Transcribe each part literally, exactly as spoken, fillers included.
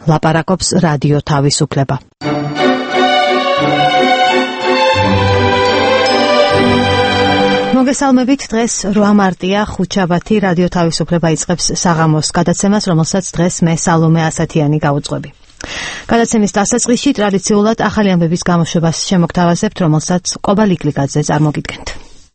ლაპარაკობს რადიო თავისუფლება. მოგესალმებით, დღეს რვა მარტია, ხუთშაბათი, რადიო თავისუფლება იწყებს საღამოს გადაცემას, რომელსაც დღეს მე სალომე ასათიანი გავუძღვები. გადაცემის დასაწყისში ტრადიციულად ახალი ამბების გამოშვებას შემოგთავაზებთ, რომელსაც ყობა ლიკლიკაძე წარმოგიდგენთ.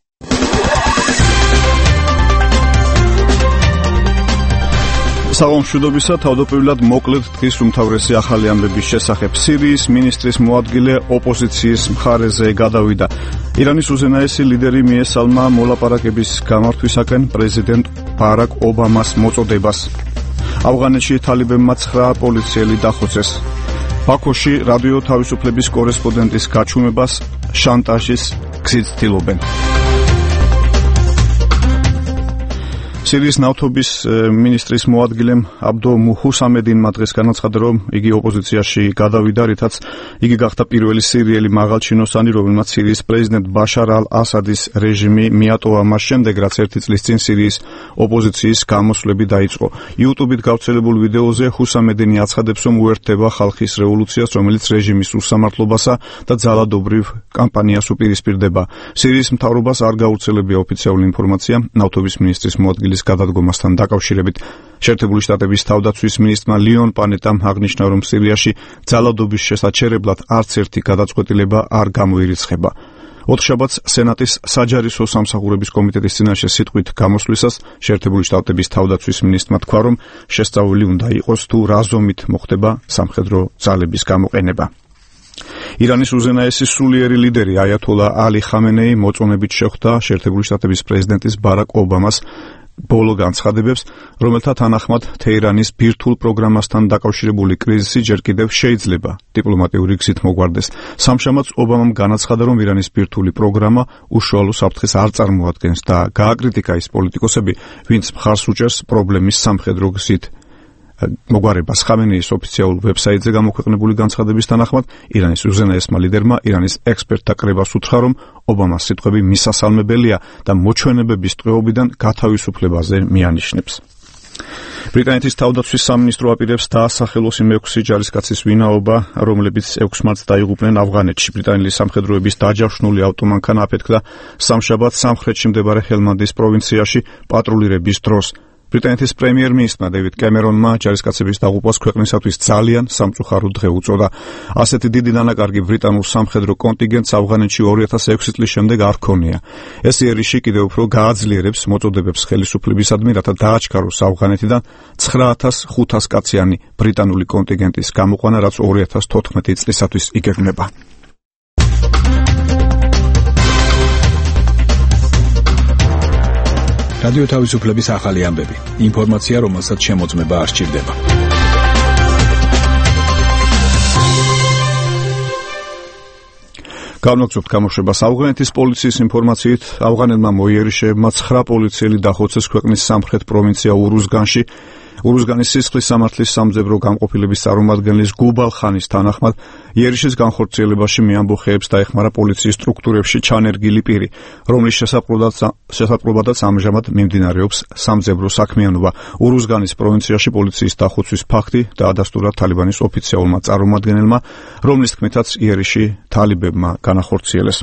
საღამომშვიდობისა, თავდაპირველად მოკლედ დღის უმთავრესი ახალი ამბების შესახებ. სირიის მინისტრის მოადგილე ოპოზიციის მხარეზე გადავიდა. ირანის უზენაესი ლიდერი მიესალმა მოლაპარაკების გამართვისაკენ პრეზიდენტ ბარაკ ობამას მოწოდებას. ავღანეთში თალიბებმა ცხრა პოლიციელი დახოცეს. ბაქოში რადიო თავისუფლების კორესპონდენტის გაჩუმებას შანტაჟის გზით ცდილობენ. სირიის ნავთობის მინისტრის მოადგილემ აბდო მუჰუსამედინმა დღეს განაცხადა, რომ იგი ოპოზიციაში გადავიდა, რითაც იგი გახდა პირველი სირიელი მაღალჩინოსანი, რომელმაც სირიის პრეზიდენტ ბაშარ ალ-ასადის რეჟიმი მიატოვა მას შემდეგ, რაც ერთი წლის წინ სირიის ოპოზიციის გამოსვლები დაიწყო. YouTube-ით გავრცელებულ ვიდეოზე ჰუსამედინი აცხადებს, რომ უერთდება ხალხის რევოლუციას, რომელიც რეჟიმის უსამართლობასა და ძალადობრივ კამპანიას უპირისპირდება. სირიის მთავრობას არ გავრცელებია ოფიციალური ინფორმაცია ნავთობის მინისტრის მოადგილის გადადგომასთან დაკავშირებით. შეერთებული შტატების თავდაცვის მინისტრმა ლიონ პანეტამ აღნიშნა, რომ სირიაში ძალადობის შესაჩერებლად არც ერთი გადაწყვეტილება არ გამოირიცხება. ოთხშაბათს სენატის საჯარისო სამსახურების კომიტეტის წინაშე სიტყვით გამოსვლისას შეერთებული შტატების თავდაცვის მინისტრმა თქვა, რომ შესწავლილი უნდა იყოს თუ რა ზომით მოხდება სამხედრო ძალების გამოყენება. ირანის უზენაესი სულიერი ლიდერი აიათოლა ალი ხამენეი მოწონებით შეხვდა შეერთებული შტატების პრეზიდენტის ბარაკ ობამას ბოლო განცხადებებს, რომელთა თანახმად თეირანის ბირთვულ პროგრამასთან დაკავშირებული კრიზისი ჯერ კიდევ შეიძლება დიპლომატიური გზით მოგვარდეს. სამშაბათს ობამამ განაცხადა, რომ ირანის ბირთვული პროგრამა უშუალო საფრთხეს არ წარმოადგენს და გააკრიტიკა ის პოლიტიკოსები, ვინც მხარს უჭერს პრობლემის სამხედრო გზით მოგვარებას. ხამენეის ოფიციალურ ვებსაიტზე გამოქვეყნებული განცხადების თანახმად, ირანის უზენაესმა ლიდერმა ირანის ექსპერტთა კრებას უთხრა, რომ ობამას სიტყვები მისასალმებელია და მოჩვენებების ტყვეობიდან გათავისუფლებაზე მიანიშნებს. ბრიტანეთის თავდაცვის სამინისტრო აპირებს დაასახელოს იმ ექვსი ჯარისკაცის ვინაობა, რომლებიც ექვს მარტს დაიღუპნენ ავღანეთში. ბრიტანელი სამხედროების დაჯავშნული ავტომანქანა აფეთქდა სამშაბათს სამხრეთში მდებარე ჰელმანდის პროვინციაში პატრულირების დროს. ბრიტანეთის პრემიერ-მინისტრმა დევიდ კემერონმა ჯარისკაცების დაღუპვას ქვეყნისათვის ძალიან სამწუხარო დღე უწოდა. ასეთი დიდი დანაკარგი ბრიტანულ სამხედრო კონტინგენტს ავღანეთში ორი ათას ექვსი წლის შემდეგ არ ჰქონია. ეს იერიში კიდევ უფრო გააძლიერებს მოწოდებებს ხელისუფლებისადმი, რათა დააჩქაროს ავღანეთიდან ცხრა ათას ხუთას კაციანი ბრიტანული კონტინგენტის გამოყვანა, რაც ორი ათას თოთხმეტი წლისათვის იგეგმება. რადიო თავისუფლების ახალი ამბები. ინფორმაცია, რომელსაც შემოწმება არ სჭირდება. გამოგცემთ გამოშვებას. ავღანეთის პოლიციის ინფორმაციით, ავღანელმა მოიერიშეებმა ცხრა პოლიციელი დახოცეს ქვეყნის სამხრეთ პროვინცია ურუზგანში. ურუზგანის სისხლის სამართლის სამძებრო განყოფილების წარმომადგენლის გუბალ ხანის თანახმად, იერიშის განხორციელებაში მეამბოხეებს დაეხმარა პოლიციის სტრუქტურებში ჩანერგილი პირი, რომლის შესაძლებლობადაც ამჟამად მიმდინარეობს სამძებრო საქმიანობა. ურუზგანის პროვინციაში პოლიციის დახოცვის ფაქტი დაადასტურა თალიბანის ოფიციალურმა წარმომადგენელმა, რომლის თქმითაც იერიში თალიბებმა განახორციელეს.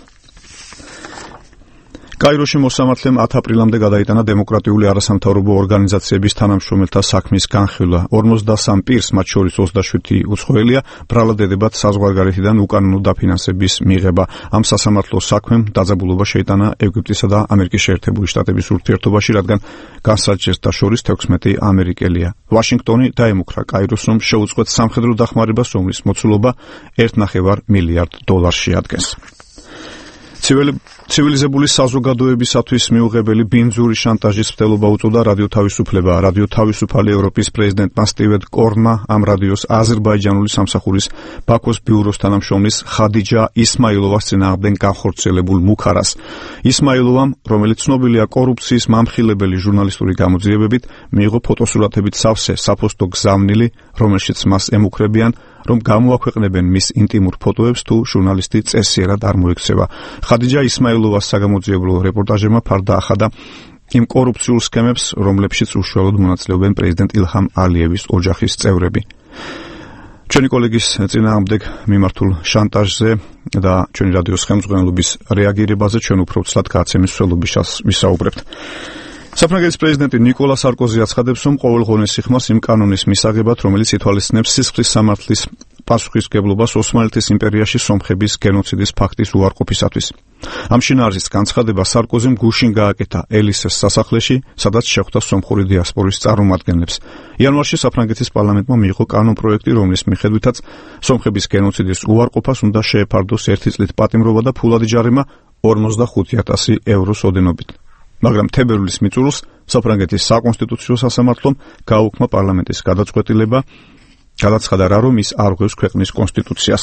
კაიროში მოსამართლემ ათი აპრილამდე გადაიტანა დემოკრატიული არასამთავრობო ორგანიზაციების თანამშრომელთა საქმის განხილვა. ორმოცდასამ პირს, მათ შორის ოცდაშვიდი უცხოელია, ბრალად ედებათ საზღვარგარეთიდან უკანონო დაფინანსების მიღება. ამ სასამართლო საქმემ დაძაბულობა შეიტანა ეგვიპტისა და ამერიკის შეერთებული შტატების ურთიერთობაში, რადგან განსაჯერთა შორის თექვსმეტი ამერიკელია. ვაშინგტონი დაემუქრა კაიროს, რომ შეუწყვეთ სამხედრო დახმარებას, რომლის მოცულობა ერთ ნახევარ მილიარდ დოლარს შეადგენს. ცივილიზებული საზოგადოებისათვის მიუღებელი ბინძური შანტაჟის მცდელობა უწოდა რადიო თავისუფლება. რადიო თავისუფალი ევროპის პრეზიდენტმა სტივენ კორნმა ამ რადიოს აზერბაიჯანული სამსახურის ბაქოს ბიუროს თანამშრომლის ხადიჯა ისმაილოვას წინააღმდეგ განხორციელებულ მუქარას. ისმაილოვამ, რომელიც ცნობილია კორუფციის მამხილებელი ჟურნალისტური გამოძიებებით, მიიღო ფოტოსურათებით სავსე საფოსტო გზავნილი, რომელშიც მას ემუქრებიან, რომ გამოაქვეყნებენ მის ინტიმურ ფოტოებს თუ ჟურნალისტი წესიერად არ მოექცევა. ხადიჯა ისმაილოვას საგამოძიებო რეპორტაჟებმა ფარდა ახადა იმ კორუფციულ სქემებს, რომლებშიც უშუალოდ მონაწილეობენ პრეზიდენტ ილჰამ ალიევის ოჯახის წევრები. ჩვენი კოლეგის წინააღმდეგ მიმართულ შანტაჟზე და ჩვენი რადიოს ხელმძღვანელობის რეაგირებაზე ჩვენ უფრო ცლად გააცემის მსვლელობისას ვისაუბრებთ. საფრანგეთის პრეზიდენტი ნიკოლა სარკოზი აცხადებს, რომ ყოველდღიურ სიხმას იმ კანონის მისაღებად, რომელიც ითვალისწინებს სისხლის სამართლის პასუხისმგებლობას ოსმალეთის იმპერიაში სომხების გენოციდის ფაქტის უარყოფისათვის. ამ შინაარსის განცხადება სარკოზიმ გუშინ გააკეთა ელისეს სასახლეში, სადაც შეხვდა სომხური დიასპორის წარმომადგენლებს. იანვარში საფრანგეთის პარლამენტმა მიიღო კანონპროექტი, რომლის მიხედვითაც სომხების გენოციდის უარყოფას უნდა შეეფარდოს ერთი წლით პატიმრობა და ფულადი ჯარიმა ორმოცდახუთი ათასი ევროს ოდენობით. მაგრამ თებერვლის მიწურულს საფრანგეთის საკონსტიტუციო სასამართლომ გააუქმა პარლამენტის გადაწყვეტილება, გადაცხადა რა, რომ ის არ ღვევს ქვეყნის კონსტიტუციას.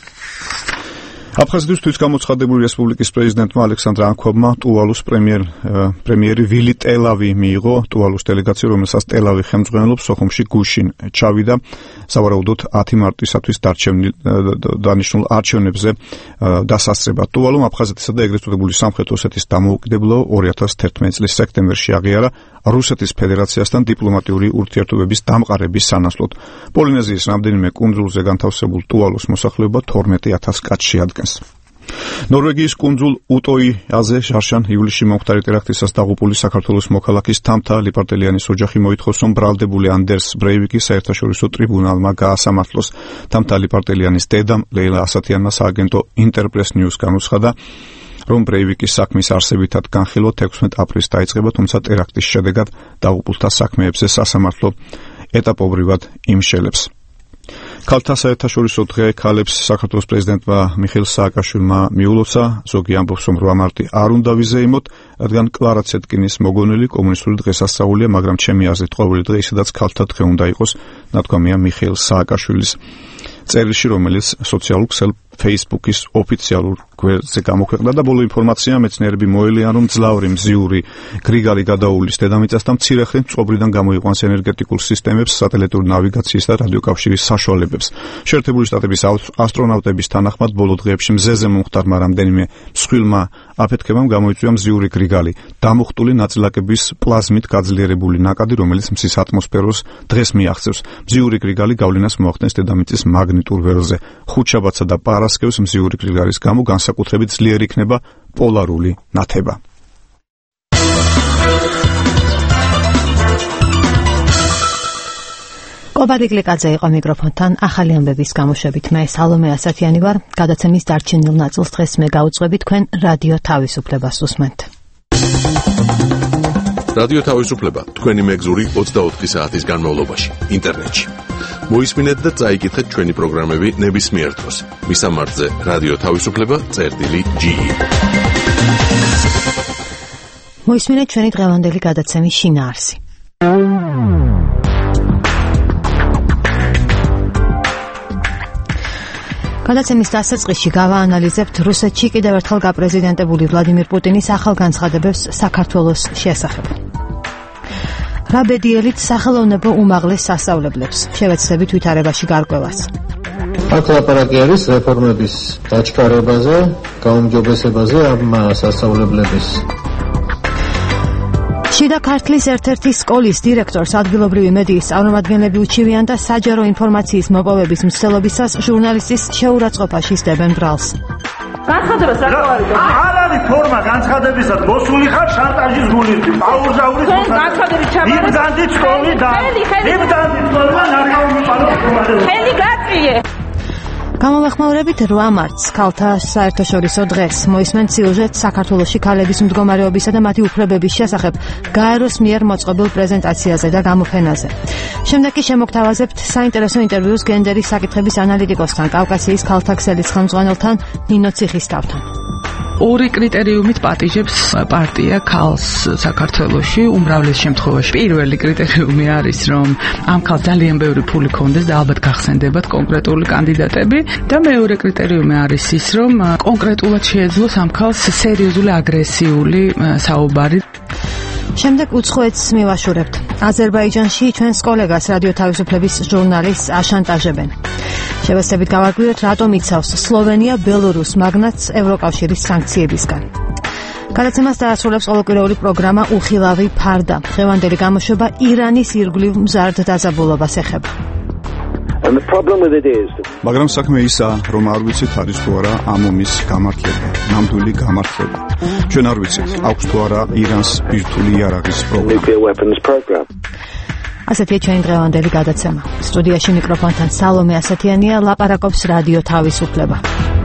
აფხაზეთის თვითგამოცხადებული რესპუბლიკის პრეზიდენტმა ალექსანდრ ანქვაბმა ტუვალუს პრემიერ პრემიერი ვილი ტელავი მიიღო. ტუვალუს დელეგაცია, რომელსაც ტელავი ხელმძღვანელობს, სოხუმში გუშინ ჩავიდა სავარაუდოდ ათი მარტისათვის დანიშნულ არჩევნებზე დასასწრებად. ტუვალუმ აფხაზეთისა და ეგრეთ წოდებული სამხრეთ ოსეთის დამოუკიდებლობა ორი ათას თერთმეტი წლის სექტემბერში აღიარა რუსეთის ფედერაციასთან დიპლომატიური ურთიერთობების დამყარების სანაცვლოდ. პოლინეზიის რამდენიმე კუნძულზე განთავსებულ ტუვალუს მოსახლეობა თორმეტი ათასს კაცში ადგენს. ნორვეგიის კუნძულ უტოიაზე შარშან ივლისში მომხდარი ტერაქტისას დაღუპული საქართველოს მოქალაქის თამთა ლიპარტელიანის ოჯახი მოითხოვს, რომ ბრალდებული ანდერს ბრეივიკის საერთაშორისო ტრიბუნალმა გაასამართლოს. თამთა ლიპარტელიანის დედამ ლეილა ასათიანმა სააგენტო ინტერპრეს ნიუს განუცხადა, რომ ბრეივიკის საქმის არსებითად განხილვა თექვსმეტ აპრილს დაიწყება, თუმცა ტერაქტის შედეგად დაღუპულთა საქმეებზე სასამართლო ეტაპობრივად იმშელებს. ქალთა საერთაშორისო დღე ქალებს საქართველოს პრეზიდენტმა მიხეილ სააკაშვილმა მიულოცა. ზოგი ამბობს, რომ რვა მარტი არ უნდა ვიზეიმოთ, რადგან კლარა ცეტკინის მოგონილი კომუნისტური დღესასწაულია, მაგრამ ჩემი აზრით ყოველი დღე ისედაც ქალთა დღე უნდა იყოს, ნათქვამია მიხეილ სააკაშვილის წერილში, რომელიც სოციალურ ქსელ Facebook-ის ოფიციალურ გვერდზე გამოქვეყნდა და ბოლო ინფორმაცია მეცნიერები მოელიან, რომ ძლავრი მზიური გრიგალი გადაუვლის დედამიწას და მცირე ხნით წყობრიდან გამოიყვანს ენერგეტიკულ სისტემებს, სატელიტური ნავიგაციის და რადიოკავშირის საშუალებებს. შეერთებული შტატების ასტრონავტების თანახმად ბოლო დღეებში მზეზე მომხდარმა რამდენიმე მსხვილმა აფეთქებამ გამოიწვია მზიური გრიგალი, დამუხტული ნაწილაკების პლაზმით გაძლიერებული ნაკადი, რომელიც მზის ატმოსფეროს დღეს მიაღწევს. მზიური გრიგალი გავლენას მოახდენს დედამიწის მაგნიტურ ველზე. ხუთშაბათსა და პარასკევს მზიური გრიგალის გამო განსაკუთრებით ძლიერი იქნება პოლარული ნათება. კობარი გლიკაძე იყო მიკროფონთან. ახალი ამბების გამოშვებით მე სალომე ასათიანი ვარ. გადაცემის დარჩენილ ნაწილს დღეს მე გავუძღვები, თქვენ რადიო თავისუფლებას უსმენთ. რადიო თავისუფლება თქვენი მეგზური ოცდაოთხი საათის განმავლობაში ინტერნეტში. მოისმინეთ და წაიკითხეთ ჩვენი პროგრამები ნებისმიერ დროს. მისამართზე რადიო თავისუფლება წერტილი ჯი ი. მოისმინეთ ჩვენი დღევანდელი გადაცემის შინაარსი. გადაცემის დასაწყისში გავაანალიზებთ რუსეთში კიდევ ერთხელ გაპრეზიდენტებული ვლადიმირ პუტინის ახალ განცხადებებს საქართველოს შესახებ. რა ბედიელით სახელოვნებო უმაღლეს სასწავლებლებს შევეცდებით ვითარებაში გარკვევას. აქ ლაპარაკი არის რეფორმების დაჩქარებაზე, გაუმჯობესებაზე ამ სასწავლებლების. შიდა ქართლის ერთ-ერთი სკოლის დირექტორს ადგილობრივი მედიის წარმომადგენლები უჩივიან და საჯარო ინფორმაციის მოპოვების მცდელობისას ჟურნალისტის შეურაცხყოფაში სდებენ ბრალს. განცხადება საკმარისია. არ არის ფორმა განცხადებისა, მოსული ხარ შანტაჟის გულით. აურზაურის განცხადებით ჩაბარეთ. იმდანით სკოლი და იმდანით სკოლი და ნარგავმიპარო ხომარები. ხელი გაწიე. გამოვეხმაურებით რვა მარტს ქალთა საერთაშორისო დღეს. მოისმენთ სიუჟეტს საქართველოში ქალების მდგომარეობისა და მათი უფლებების შესახებ გაეროს მიერ მოწყობილ პრეზენტაციაზე და გამოფენაზე. შემდეგ კი შემოგთავაზებთ საინტერესო ინტერვიუს გენდერის საკითხების ანალიტიკოსთან, კავკასიის ქალთა ქსელის ხელმძღვანელთან ნინო ციხისთავთან. ორი კრიტერიუმით პატიჟებს პარტია ქალს საქართველოში. უმრავლეს შემთხვევაში პირველი კრიტერიუმი არის, რომ ამ ქალს ძალიან ბევრი ფული ქონდეს და ალბათ გახსენდებათ კონკრეტული კანდიდატები და მეორე კრიტერიუმი არის ის, რომ კონკრეტულად შეეძლოს ამ ქალს სერიოზული აგრესიული საუბარი. შემდეგ უცხოეთს მივაშურებთ. აზერბაიჯანში ჩვენს კოლეგას რადიო თავისუფლების ჟურნალისტს აშანტაჟებენ. შევეცდებით გავარკვიოთ, რატომ იცავს სლოვენია ბელორუს მაგნატს ევროკავშირის სანქციებისგან. გადაცემას დაასრულებს ყოველკვირეული პროგრამა უხილავი ფარდა. დღევანდელი გამოშვება ირანის ირგვლივ მზარდ დაძაბულობას ეხება. მაგრამ საქმე ისაა, რომ არ ვიცით არის თუ არა ამ ომის გამართლება, ნამდვილი გამართლება. ჩვენ არ ვიცით, აქვს თუ არა ირანს ბირთვული იარაღის პროგრამა. ასეთია ჩვენი დღევანდელი გადაცემა. სტუდიაში მიკროფონთან სალომე ასათიანია, ლაპარაკობს რადიო თავისუფლება.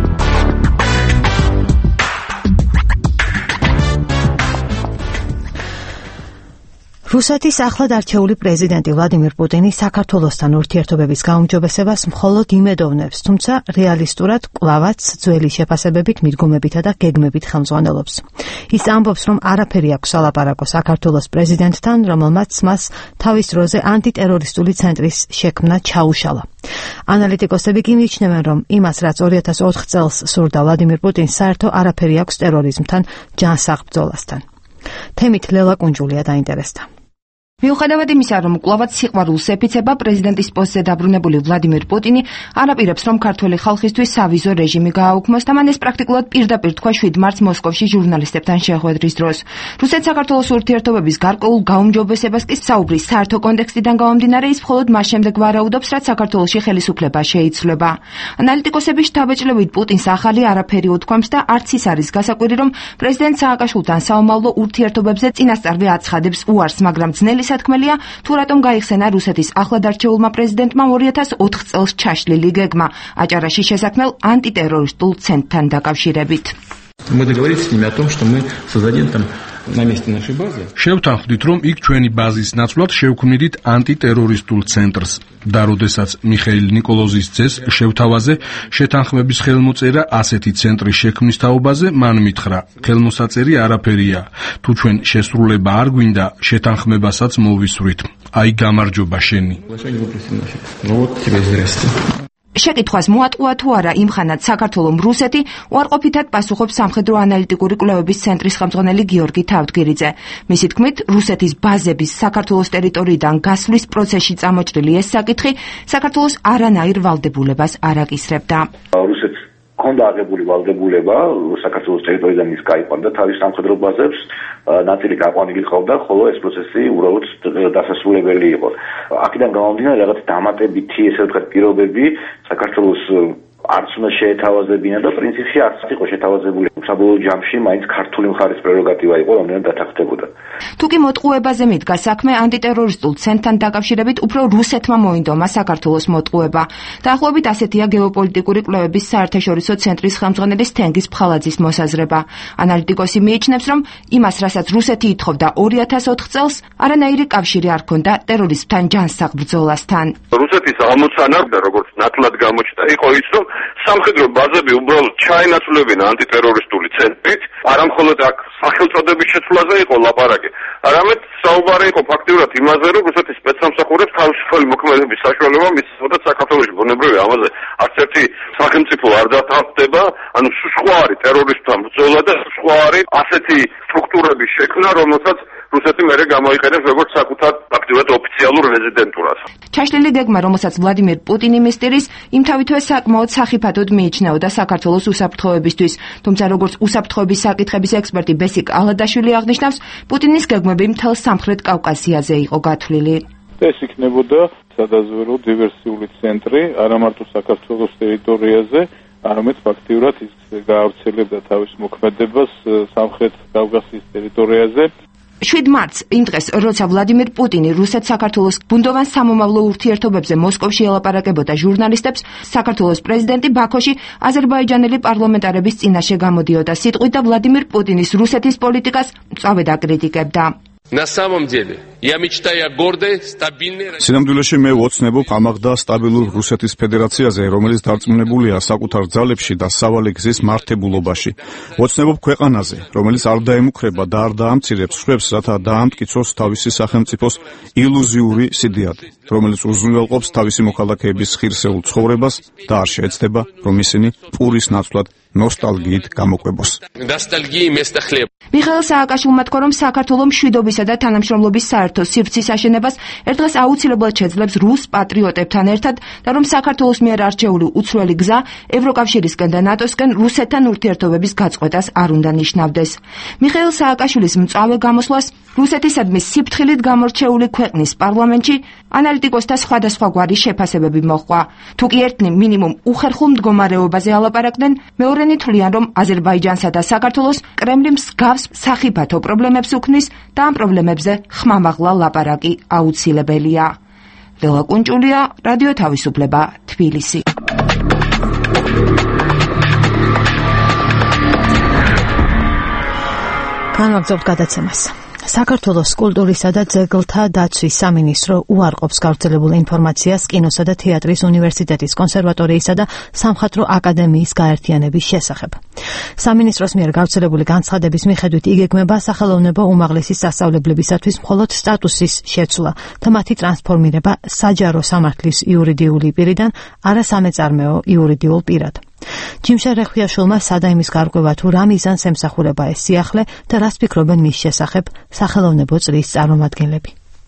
რუსეთის ახლად არჩეული პრეზიდენტი ვლადიმირ პუტინი საქართველოსთან ურთიერთობების გაუმჯობესებას მხოლოდ იმედოვნებს, თუმცა რეალისტურად კვლავაც ძველი შეფასებებით, მიდგომებითა და გეგმებით ხელმძღვანელობს. ის ამბობს, რომ არაფერი აქვს ალაპარაკო საქართველოს პრეზიდენტთან, რომელმაც მას თავის დროზე ანტიტერორისტული ცენტრის შექმნა ჩაუშალა. ანალიტიკოსები კი მიიჩნევენ, რომ იმას, რაც ორი ათას ოთხ წელს სურდა ვლადიმირ პუტინს, საერთო არაფერი აქვს ტერორიზმთან, ჯანსაღ ბრძოლასთან. თემით ლელა კუნჯულია დაინტერესდა. მიუხედავად იმისა, რომ კვლავაც სიყვარულს ეფიცება, პრეზიდენტის პოსტზე დაბრუნებული ვლადიმირ პუტინი არაპირებს, რომ ქართველი ხალხისთვის სავიზო რეჟიმი გააუქმოს და მან ეს პრაქტიკულად პირდაპირ თქვა შვიდ მარტს მოსკოვში ჟურნალისტებთან შეხვედრის დროს. რუსეთ-საქართველოს ურთიერთობების გარკვეულ გაუმჯობესებას კი საუბრის საერთო კონტექსტიდან გამომდინარე ის მხოლოდ მას შემდეგ ვარაუდობს, რაც საქართველოში ხელისუფლება შეიცვლება. ანალიტიკოსების შთაბეჭდილებით პუტინს ახალი არაფერი უთქვამს და არც ის არის გასაკვირი, რომ პრეზიდენტ სააკაშვილთან საომავლო ურთიერთობებზე წინასწარვე აცხადებს უარს, მაგრამ ძნელი თქმელია, თუ რატომ გაიხსენა რუსეთის ახლად არჩეულმა პრეზიდენტმა ორი ათას ოთხ წელს ჩაშლილი გეგმა აჭარაში შესაქმნელ ანტიტერორისტულ ცენტრთან დაკავშირებით. Мы договорились с ними о том, что мы создадим там на месте нашей базы. შევთანხმდით, რომ იქ ჩვენი ბაზის ნაცვლად შევქმნით ანტიტერორისტულ ცენტრს და როდესაც მიხეილ ნიკოლოზის ძეს შევთავაზე შეთანხმების ხელმოწერა ასეთი ცენტრის შექმნის თაობაზე, მან მითხრა, ხელმოსაწერი არაფერია. თუ ჩვენ შესრულება არ გვინდა, შეთანხმებასაც მოვისვრით. აი გამარჯობა შენი. Ну вот тебе здрасте. შეკითხვას მოატყუა თუ არა იმხანად საქართველოს რუსეთი უარყოფითად პასუხობს სამხედრო ანალიტიკური კვლევების ცენტრის ხელმძღვანელი გიორგი თავდგირიძე. მისი თქმით, რუსეთის ბაზების საქართველოს ტერიტორიიდან გასვლის პროცესში წამოჭრილი ეს საკითხი საქართველოს არანაირ ვალდებულებას არ აკისრებდა. რუსეთს ჰქონდა აღებული ვალდებულება საქართველოს ტერიტორიიდან ის გაიყვანდა თავის სამხედრო ბაზებს, ნაწილი გაყვანილი ყავდა, ხოლო ეს პროცესი უბრალოდ დასასრულებელი იყო. აქედან გამომდინარე რაღაც დამატებითი, ესე ვთქვათ, პირობები საქართველოს არც უნდა შეეთავაზებინა და პრინციპში არც იყო შეთავაზებული. საბოლოო ჯამში მაინც ქართული მხარის პრეროგატივა იყო, რომელსაც დათანხმდებოდა. თუკი მოტყუებაზე მიდგა საქმე ანტიტერორისტულ ცენტრთან დაკავშირებით, უფრო რუსეთმა მოინდომა საქართველოს მოტყუება. დაახლოებით ასეთია გეოპოლიტიკური კვლევების საერთაშორისო ცენტრის ხელმძღვანელის თენგიზ ფხალაძის მოსაზრება. ანალიტიკოსი მიიჩნევს, რომ იმას, რასაც რუსეთი ითხოვდა ორი ათას ოთხ წელს, არანაირი კავშირი არ ჰქონდა ტერორიზმთან ჯანსაღ ბრძოლასთან. რუსეთის ამოცანა, როგორც ნათლად გამოჩნდა, იყო ის, რომ სამხედრო ბაზები უბრალოდ ჩაენაცვლებინა ანტიტერორისტული ცენტრით, არა მხოლოდ აქ სახელწოდების შეცვლაზე იყო ლაპარაკი, არამედ საუბარი იყო ფაქტიურად იმაზე, რომ რუსეთის სპეცსამსახურებს თავისუფალი მოქმედების საშუალება მისცემოდა საქართველოში. ბუნებრივია, ამაზე არც ერთი სახელმწიფო არ დათანხმდება, ანუ სხვა არის ტერორისტთან ბრძოლა და სხვა არის ასეთი სტრუქტურების შექმნა, რომელსაც რუსეთი მერე გამოიყენებს როგორც საკუთარ აქტიურად ოფიციალურ რეზიდენტურას. ჩაშლილი გეგმა, რომელსაც ვლადიმირ პუტინი მისტირის, იმთავითვე საკმაოდ სახიფათოდ მიიჩნეოდა საქართველოს უსაფრთხოებისთვის. თუმცა როგორც უსაფრთხოების საკითხების ექსპერტი ბესიკ ალადაშვილი აღნიშნავს, პუტინის გეგმები მთელ სამხრეთ კავკასიაზე იყო გათვლილი. ეს იქნებოდა სადაზვერვო დივერსიული ცენტრი, არა მარტო საქართველოს ტერიტორიაზე, არამედ ფაქტიურად ის გაავრცელებდა თავის მოქმედებას სამხრეთ კავკასიის ტერიტორიაზე. შვიდ მარტს იმ დღეს, როცა ვლადიმირ პუტინი რუსეთ-საქართველოს ბუნდოვან სამომავლო ურთიერთობებზე მოსკოვში ელაპარაკებოდა ჟურნალისტებს, საქართველოს პრეზიდენტი ბაქოში აზერბაიჯანელი პარლამენტარების წინაშე გამოდიოდა სიტყვით და ვლადიმირ პუტინის რუსეთის პოლიტიკას მწვავედ აკრიტიკებდა. На самом деле, я мечтаю о гордой, стабильной России. სინამდვილეში მე ვოცნებობ ამაღ და სტაბილურ რუსეთის ფედერაციაზე, რომელიც დარწმუნებულია საკუთარ ძალებში და სავალე გზის მართებულობაში. ვოცნებობ ქვეყანაზე, რომელიც არ დაემუქრება და არ დაამცირებს შვებს, რათა დაამტკიცოს თავისი სახელმწიფოს ილუზიური სიდიადი, რომელიც უზრუნველყოფს თავისი მოქალაქეების ხირსეულ ცხოვრებას და არ შეეცდება, რომ ისინი პურის ნაცვლად ნოსტალგიით გამოკვებოს. Ностальгии вместо хлеба. მიხეილ სააკაშვილმა თქვა, რომ საქართველოს მშვიდობისა და თანამშრომლობის საერთო სივრცის აშენებას ერთდღეს აუცილებლად შეძლებს რუს პატრიოტებთან ერთად და რომ საქართველოს მიერ არჩეული უცვლელი გზა ევროკავშირისკენ და ნატოსკენ რუსეთთან ურთიერთობების გაწყვეტას არ უნდა ნიშნავდეს. მიხეილ სააკაშვილის მწვავე გამოსვლას რუსეთისადმი სიფრთხილით გამორჩეული ქვეყნის პარლამენტში ანალიტიკოსთა სხვადასხვა გვარი შეფასებები მოჰყვა. თუ კი ერთნი მინიმუმ უხერხულ მდგომარეობაზე ალაპარაკდნენ, მეორენი თვლიან, რომ აზერბაიჯანსა და საქართველოს კრემლი მსგავს სახიფათო პრობლემებს უქმნის და ამ პრობლემებზე ხმამაღლა ლაპარაკი აუცილებელია. ლელა კუნჭულია, რადიო თავისუფლება, თბილისი. განვაგრძობთ გადაცემას. საქართველოს კულტურისა და ძეგლთა დაცვის სამინისტრო უარყოფს გავრცელებულ ინფორმაციას კინოსა და თეატრის უნივერსიტეტის კონსერვატორიისა და სამხატვრო აკადემიის გაერთიანების შესახებ. სამინისტროს მიერ გავრცელებული განცხადების მიხედვით იგეგმება სახელოვნებო უმაღლესი სასწავლებლებისათვის მხოლოდ სტატუსის შეცვლა და მათი ტრანსფორმირება საჯარო სამართლის იურიდიული პირიდან არასამეწარმეო იურიდიულ პირად. ჯიმშა რეხვიაშვილმა სადაიმის გარკვევა თუ რა მიზანს ემსახურება ეს სიახლე და რას ფიქრობენ მის შესახებ სახელოვნებო წრის წარმომადგენლები.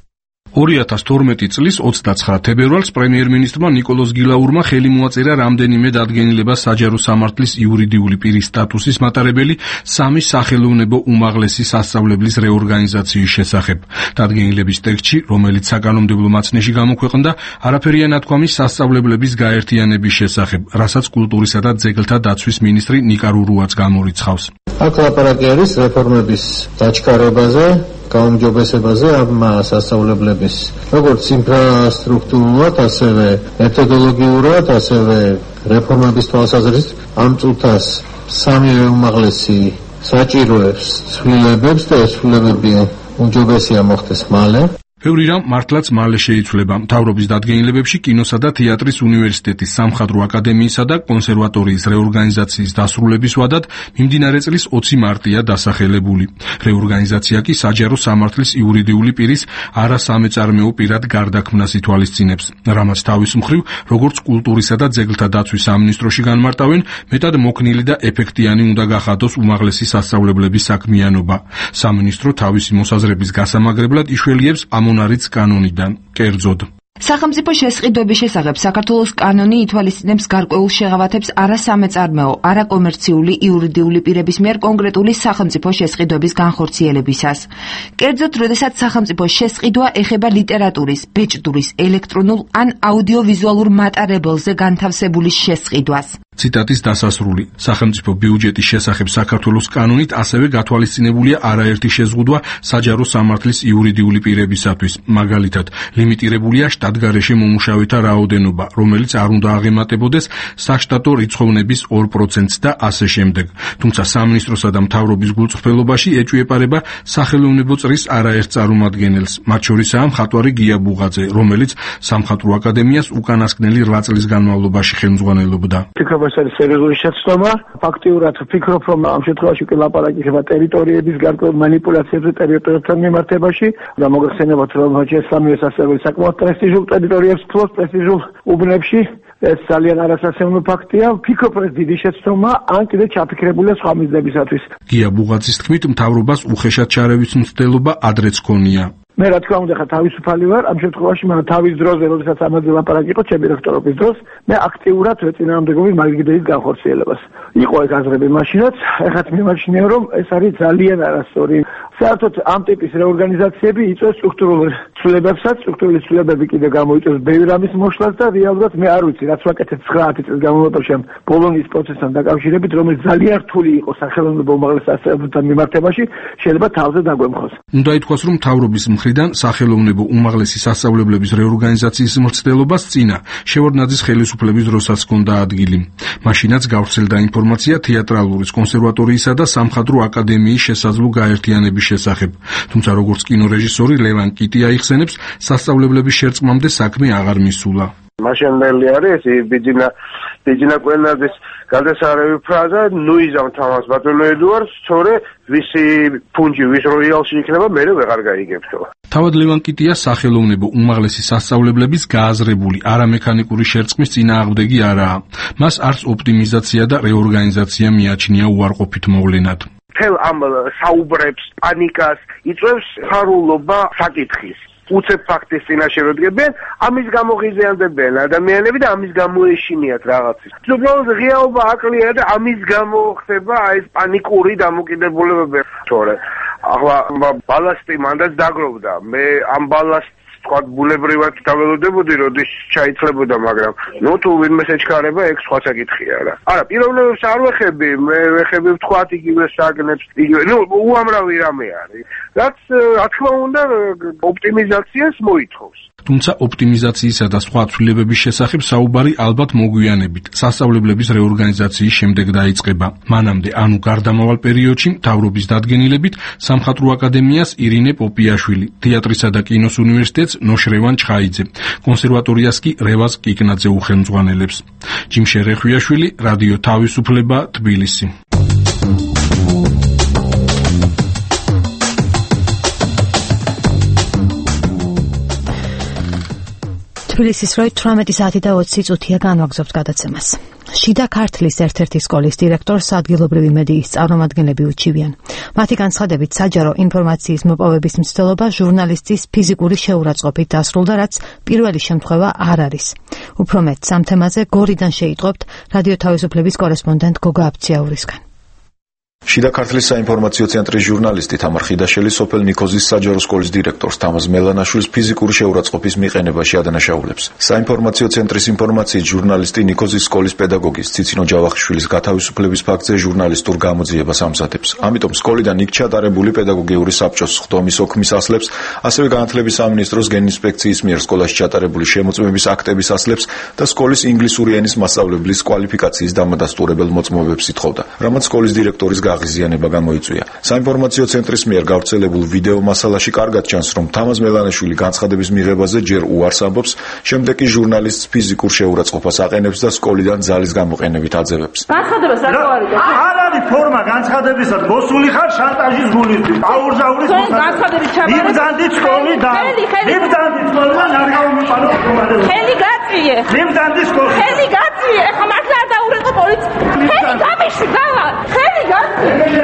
ორი ათას თორმეტი წლის ოცდაცხრა თებერვალს პრემიერ-მინისტრმა ნიკოლოზ გილაურმა ხელი მოაწერა რამდენიმე დადგენილებას საჯარო სამართლის იურიდიული პირის სტატუსის მატარებელი სამი სახელოვნებო უმაღლესი სასწავლებლის რეორგანიზაციის შესახებ. დადგენილების ტექსტში, რომელიც საკანონმდებლო მაცნეში გამოქვეყნდა, არაფერია ნათქვამი სასწავლებლების გაერთიანების შესახებ, რასაც კულტურისა და ძეგლთა დაცვის მინისტრი ნიკა რურუაც გამორიცხავს. აქ ლაპარაკი არის რეფორმების დაჩქარებაზე, გაუმჯობესებაზე ამ სასწავლებლების როგორც ინფრასტრუქტურულად, ასევე მეთოდოლოგიურად, ასევე რეფორმების თვალსაზრისით ამ წუთას სამივე უმაღლესი საჭიროებს ცვლილებებს და ეს ცვლილებები უმჯობესია მოხდეს მალე. ბევრი რამ მართლაც მალე შეიცვლება. მთავრობის დადგენილებებში კინოსა და თეატრის უნივერსიტეტის სამხატვრო აკადემიისა და კონსერვატორიის რეორგანიზაციის დასრულების ვადად მიმდინარე წლის ოცი მარტია დასახელებული. რეორგანიზაცია კი საჯარო სამართლის იურიდიული პირის არასამეწარმეო პირად გარდაქმნას ითვალისწინებს. რამაც თავის მხრივ, როგორც კულტურისა და ძეგლთა დაცვის სამინისტროში განმარტავენ, მეტად მოქნილი და ეფექტიანი უნდა გახადოს უმაღლესი სასწავლებლების საქმიანობა. სამინისტრო თავისი მოსაზრების გასამაგრებლად იშველიებს ამ მონარიც კანონიდან, კერძოდ. სახელმწიფო შესყიდვების შესახებ საქართველოს კანონი ითვალისწინებს გარკვეულ შეღავათებს არასამეწარმეო, არაკომერციული იურიდიული პირების მიერ კონკრეტული სახელმწიფო შესყიდვების განხორციელებისას. კერძოდ, როდესაც სახელმწიფო შესყიდვა ეხება ლიტერატურის, ბეჭდურის, ელექტრონულ ან აუდიოვიზუალურ მატარებელზე განთავსებული შესყიდვას. ციტატის დასასრული. სახელმწიფო ბიუჯეტის შესახებ საქართველოს კანონით ასევე გათვალისწინებულია არაერთი შეზღუდვა საჯარო სამართლის იურიდიული პირებისათვის. მაგალითად, ლიმიტირებულია შტატგარეშე მომუშავეთა რაოდენობა, რომელიც არ უნდა აღემატებოდეს საშტატო რიცხოვნების ორ პროცენტს და ასე შემდეგ. თუმცა სამინისტროსა და მთავრობის გულწრფელობაში ეჭვიეპარება სახელოვნებო წრის არაერთ წარმომადგენელს, მათ შორისაა მხატვარი გია ბუღაძე, რომელიც სამხატვრო აკადემიას უკანასკნელი რვა წლის განმავლობაში ხელმძღვანელობდა. ეს არის სერიოზული შეცდომა. ფაქტიურად ვფიქრობ, რომ ამ შემთხვევაში კი ლაპარაკი ხდება ტერიტორიების გარკვეულ მანიპულაციებზე ტერიტორიებთან მიმართებაში და მოგეხსენებათ, რომ ესლამური სასწავლებელი საკმაოდ პრესტიჟულ ტერიტორიებს ფლობს, პრესტიჟულ უბნებში. ეს ძალიან არასასიამოვნო ფაქტია. ვფიქრობ, რომ ეს დიდი შეცდომა ან კიდე ჩაფიქრებულია სხვა მიზნებისათვის. გია ბუღაძის თქმით, მთავრობას უხეშად ჩარევის მცდელობა ადრეც ჰქონია. მე რა თქმა უნდა ხა თავისუფალი ვარ ამ შემთხვევაში, მაგრამ თავის დროზე, როდესაც ამაზე ლაპარაკი იყო ჩემი რექტორობის დროს, მე აქტიურად ვეწინააღმდეგობდი მაგიდეის განხორციელებას. იყო ეს აზრები მაშინაც, ეხლა მიმაჩნია, რომ ეს არის ძალიან არასწორი. საერთოდ ამ ტიპის რეორგანიზაციები იწვევს სტრუქტურულ ცვლილებებსაც, სტრუქტურული ცვლილებები კიდე გამოიწვევს ბევრი რამის მოშლას და რეალურად მე არ ვიცი, რაც ვაკეთებ ცხრაათი წლის განმავლობაში ამ ბოლონის პროცესთან დაკავშირებით, რომელიც ძალიან რთული იყო სახელმწიფო უმაღლეს სასწავლებელთან მიმართებაში, შეიძლება თავზე დაგვემხოს. უნდა ითქვას, რომ მთავრობის მხრიდან სახელოვნებო უმაღლესი სასწავლებლების რეორგანიზაციის მცდელობას წინა შევარდნაძის ხელისუფლების დროსაც ჰქონდა ადგილი. მაშინაც გავრცელდა ინფორმაცია თეატრალურის კონსერვატორიისა და სამხატვრო აკადემიის შესაძლო გაერთიანების შესახებ. თუმცა როგორც კინორეჟისორი ლევან კიტი აიხსენებს, სასწავლებლების შერწყმამდე საქმე აღარ მისულა. მაშინდელი არის ბიძინა ბიძინა კველნაძის გადასარევი ფრაზა ნუიზამ თამას ბატონო ედუარდს, თორე ვისი ფუნჯი ვის როიალში იქნება, მე ვეღარ გაიგებსო. თავად ლევან კიტია სახელოვნებო უმაღლესი სასწავლებლების გააზრებული არამექანიკური შერწყმის წინააღმდეგი არაა. მას არც ოპტიმიზაცია და რეორგანიზაცია მიაჩნია უარყოფით მოვლენად. თელ ამ საუბრებს, პანიკას იწვევს ხარულობა საკითხის. უცებ ფაქტის წინაშე როდგებიან, ამის გამო ღიზიანდებიან ადამიანები და ამის გამო ეშინიათ რაღაცის. უბრალოდ ღიაობა აკლია და ამის გამო ხდება აი ეს პანიკური დამოკიდებულებები. თორე ახლა ბალასტი მანდაც დაგროვდა. მე ამ ბალასტს თქვა ბულებრივად დაველოდებოდი, როდის ჩაიცლებოდა, მაგრამ ნუ თუ ვინმე შეჩქარება, ეგ სხვა საკითხია რა. არა, პიროვნებებს არ ვეხები, მე ვეხები ვთქვათ იგივე საგნებს, იგივე, ნუ უამრავი რამე არის. რაც რა თქმა უნდა ოპტიმიზაციას მოითხოვს. თუმცა ოპტიმიზაციისა და სხვა ცვლილებების შესახებ საუბარი ალბათ მოგვიანებით, სასწავლებლების რეორგანიზაციის შემდეგ დაიწყება. მანამდე, ანუ გარდამავალ პერიოდში, მთავრობის დადგენილებით, სამხატვრო აკადემიას ირინე პოპიაშვილი, თეატრისა და კინოს უნივერსიტეტს ნოშრევან ჩხაიძე, კონსერვატორიას კი რევაზ კიკნაძე უხელმძღვანელებს. ჯიმშე რეხვიაშვილი, რადიო თავისუფლება, თბილისი. თბილისის როი თვრამეტი საათი და ოცი წუთია განვაგრძობთ გადაცემას. შიდა ქართლის ერთ-ერთი სკოლის დირექტორს ადგილობრივი მედიის წარმომადგენლები უჩივიან. მათი განცხადებით, საჯარო ინფორმაციის მოპოვების მცდელობა ჟურნალისტის ფიზიკური შეურაცხყოფით დასრულდა, რაც პირველი შემთხვევა არ არის. უფრო მეტ სამ თემაზე გორიდან შეიტყობთ რადიო თავისუფლების კორესპონდენტ გოგა აბციაურისგან. შიდა ქართლის საინფორმაციო ცენტრის ჟურნალისტი თამარ ხიდაშელი სოფელ ნიქოზის საჯარო სკოლის დირექტორს თამაზ მელანაშვილის ფიზიკური შეურაცხყოფის მიყენებაში ადანაშაულებს. საინფორმაციო ცენტრის ინფორმაციით ჟურნალისტი ნიქოზის სკოლის პედაგოგის ციცინო ჯავახიშვილის გათავისუფლების ფაქტზე ჟურნალისტურ გამოძიებას ამზადებს. ამიტომ სკოლიდან იქ ჩატარებული პედაგოგიური საბჭოს ხდომის ოქმის ასლებს, ასევე განათლების სამინისტროს გენინსპექციის მიერ სკოლაში ჩატარებული შემოწმების აქტების ასლებს და სკოლის ინგლისური ენის მასწავლებლის კვალიფიკაციის დამადასტურებელ მოწმობებს ითხოვდა. რამაც სკოლის დირექტორის აღიზიანება გამოიწვია. საინფორმაციო ცენტრის მიერ გავრცელებულ ვიდეო მასალაში კარგად ჩანს, რომ თამაზ მელანაშვილი განცხადების მიღებაზე ჯერ უარს ამბობს, შემდეგ კი ჟურნალისტს ფიზიკურ შეურაცხყოფას აყენებს და სკოლიდან ძალის გამოყენებით აძევებს. განცხადება საკმაოდ არ არის ფორმა განცხადებისა, მოსული ხარ შანტაჟის გულით. აურძაურის განცხადების ჩაბარება. იმდანდი სკოლიდან. იმდანდი სკოლიდან არ გამომიყანო პრობლემა. ხელი გაწიე. იმდანდი სკოლიდან. ხელი გაწიე. ეხლა მართლა არ დაურეკო პოლიცია. ხელი გამიშვი გავა. ხელი გაწიე.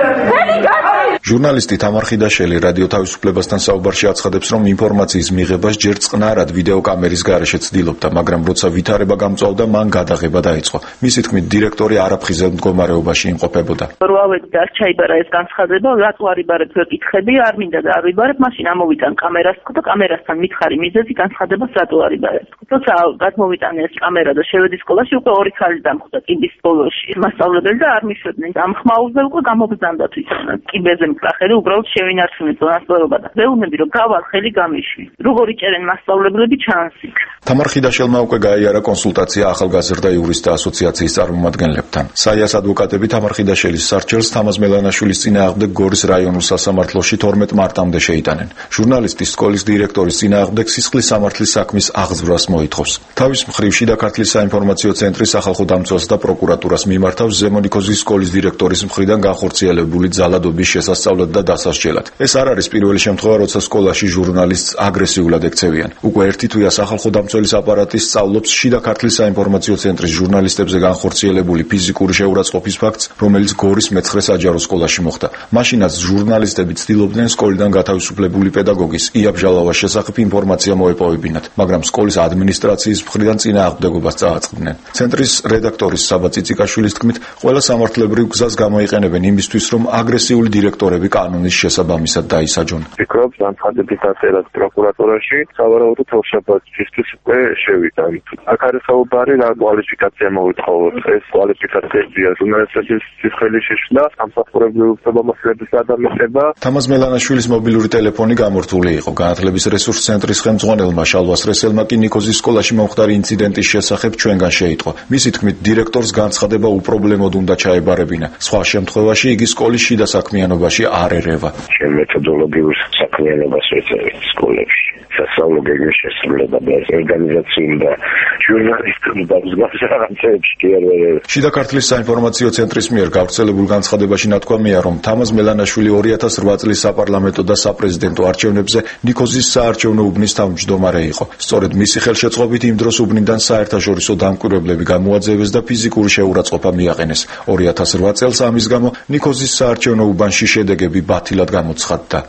ჟურნალისტი თამარ ხიდაშელი რადიო თავისუფლებასთან საუბარში აცხადებს, რომ ინფორმაციის მიღებას ჯერ წყნარად ვიდეო კამერის გარეშე ცდილობდა, მაგრამ როცა ვითარება გამწვავდა, მან გადაღება დაიწყო. მისი თქმით, დირექტორი არაფხიზელ მდგომარეობაში იმყოფებოდა. როავედი და არ ჩაიბარა ეს განცხადება, რატო არ იბარებ ვეკითხები, არ მინდა და არ ვიბარებ, მაშინ ამოვიტან კამერას და კამერასთან მითხარი მიზეზი განცხადებას რატო არ იბარებ. თუმცა გადმოვიტანე ეს კამერა და შევედი სკოლაში, უკვე ორი ხალი დამხვდა კიბის ბოლოში. მასწავლებელი და არ მიშვებდნენ. ამ ხმაურზე უკვე გამოგზავნა თვითონ კიბეზე მკრახელი უბრალოდ შევინარჩუნეთ მონასწორობა და ვეუბნები რომ გავალ ხელი გამიშვი. როგორი ჭერენ მასწავლებლები ჩანს იქ. თამარ ხიდაშელმა უკვე გაიარა კონსულტაცია ახალგაზრდა იურისტთა ასოციაციის წარმომადგენლებთან. საიას ადვოკატები თამარ ხიდაშელის სარჩელს თამაზ მელანაშვილის წინააღმდეგ გორის რაიონულ სასამართლოში თორმეტ მარტამდე შეიტანენ. ჟურნალისტი სკოლის დირექტორის წინააღმდეგ სისხლის სამართლის საქმის აღძვრას მოითხოვს. თავის მხრივ შიდა ქართლის საინფორმაციო ცენტრი სახალხო დამცველს და პროკურატურას მიმართავს ზემო ნიქოზის სკოლის დირექტორის მხრიდან განხორციელებული ძალადობის შესასწავლად და დასასჯელად. ეს არ არის პირველი შემთხვევა, როცა სკოლაში ჟურნალისტს აგრესიულად ექცევიან. უკვე ერთი თვეა სახალხო დამცველის აპარატი სწავლობს შიდა ქართლის საინფორმაციო ცენტრის ჟურნალისტებზე განხორციელებული ფიზიკური შეურაცხყოფის ფაქტს, რომელიც გორის მეცხრე საჯარო სკოლაში მოხდა. მაშინაც ჟურნალისტები ცდილობდნენ სკოლიდან გათავისუფლებული პედაგოგის იაბ ჟალავას შესახებ ინფორმაცია მოეპოვებინათ, მაგრამ სკოლის ადმინისტრაციის მხრიდან წინააღმდეგობას წააწყდნენ. ცენტრის რედაქტორის საბა ციციკაშვილის თქმით, ყველა სამართლებრივ გზას გამოიყენებენ იმისთვის, რომ აგრესიული დირექტორები კანონის შესაბამისად დაისაჯონ. ვფიქრობ, განცხადების დაწერა პროკურატურაში სავარაუდოდ თვალსაჩინისთვის უკვე შევიდა. აქ არის საუბარი რა კვალიფიკაცია მოითხოვოთ. ეს კვალიფიკაციაა ჟურნალისტების სისხლის შეშლა, სამსახურებრივი უფლებამოსილების გადამეტება. თამაზ მელანაშვილის მობილური ტელეფონი გამორთული იყო. განათლების რესურს ცენტრის ხელმძღვანელმა შალვას რესელმა კი ნიქოზის სკოლაში მომხდარი ინციდენტის შესახებ ჩვენგან შეიტყო. მისი თქმით, დირექტორს განცხადება უპრობლემოდ უნდა ჩაებარებინა. სხვა შემთხვევაში იგი სკოლის შიდა საქმიანობაში არ ერევა. ჩემ მეთოდოლოგიურ საქმიანობას ვეწევი სკოლებში. სასწავლო გეგმის შესრულება და ორგანიზაციული და ჟურნალისტური და მსგავსი რაღაცეებში კი არ ვერევ. შიდა ქართლის საინფორმაციო ცენტრის მიერ გავრცელებულ განცხადებაში ნათქვამია, რომ თამაზ მელანაშვილი ორი ათას რვა წლის საპარლამენტო და საპრეზიდენტო არჩევნებზე ნიქოზის საარჩევნო უბნის თავმჯდომარე იყო. სწორედ მისი ხელშეწყობით იმ დროს უბნიდან საერთაშორისო დამკვირვებლები გამოაძევეს და ფიზიკური შეურაცხყოფა მიაყენეს. ორი ათას რვა წელს ამის გამო ნიქოზის საარჩევნო უბანში შედეგები ბათილად გამოცხადდა.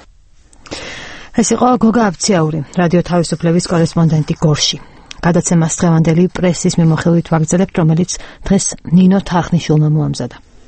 ეს იყო გოგა აბციაური, რადიო თავისუფლების კორესპონდენტი გორში. გადაცემას დღევანდელი პრესის მიმოხილვით ვაგრძელებთ, რომელიც დღეს ნინო თახნიშვილმა მოამზადა.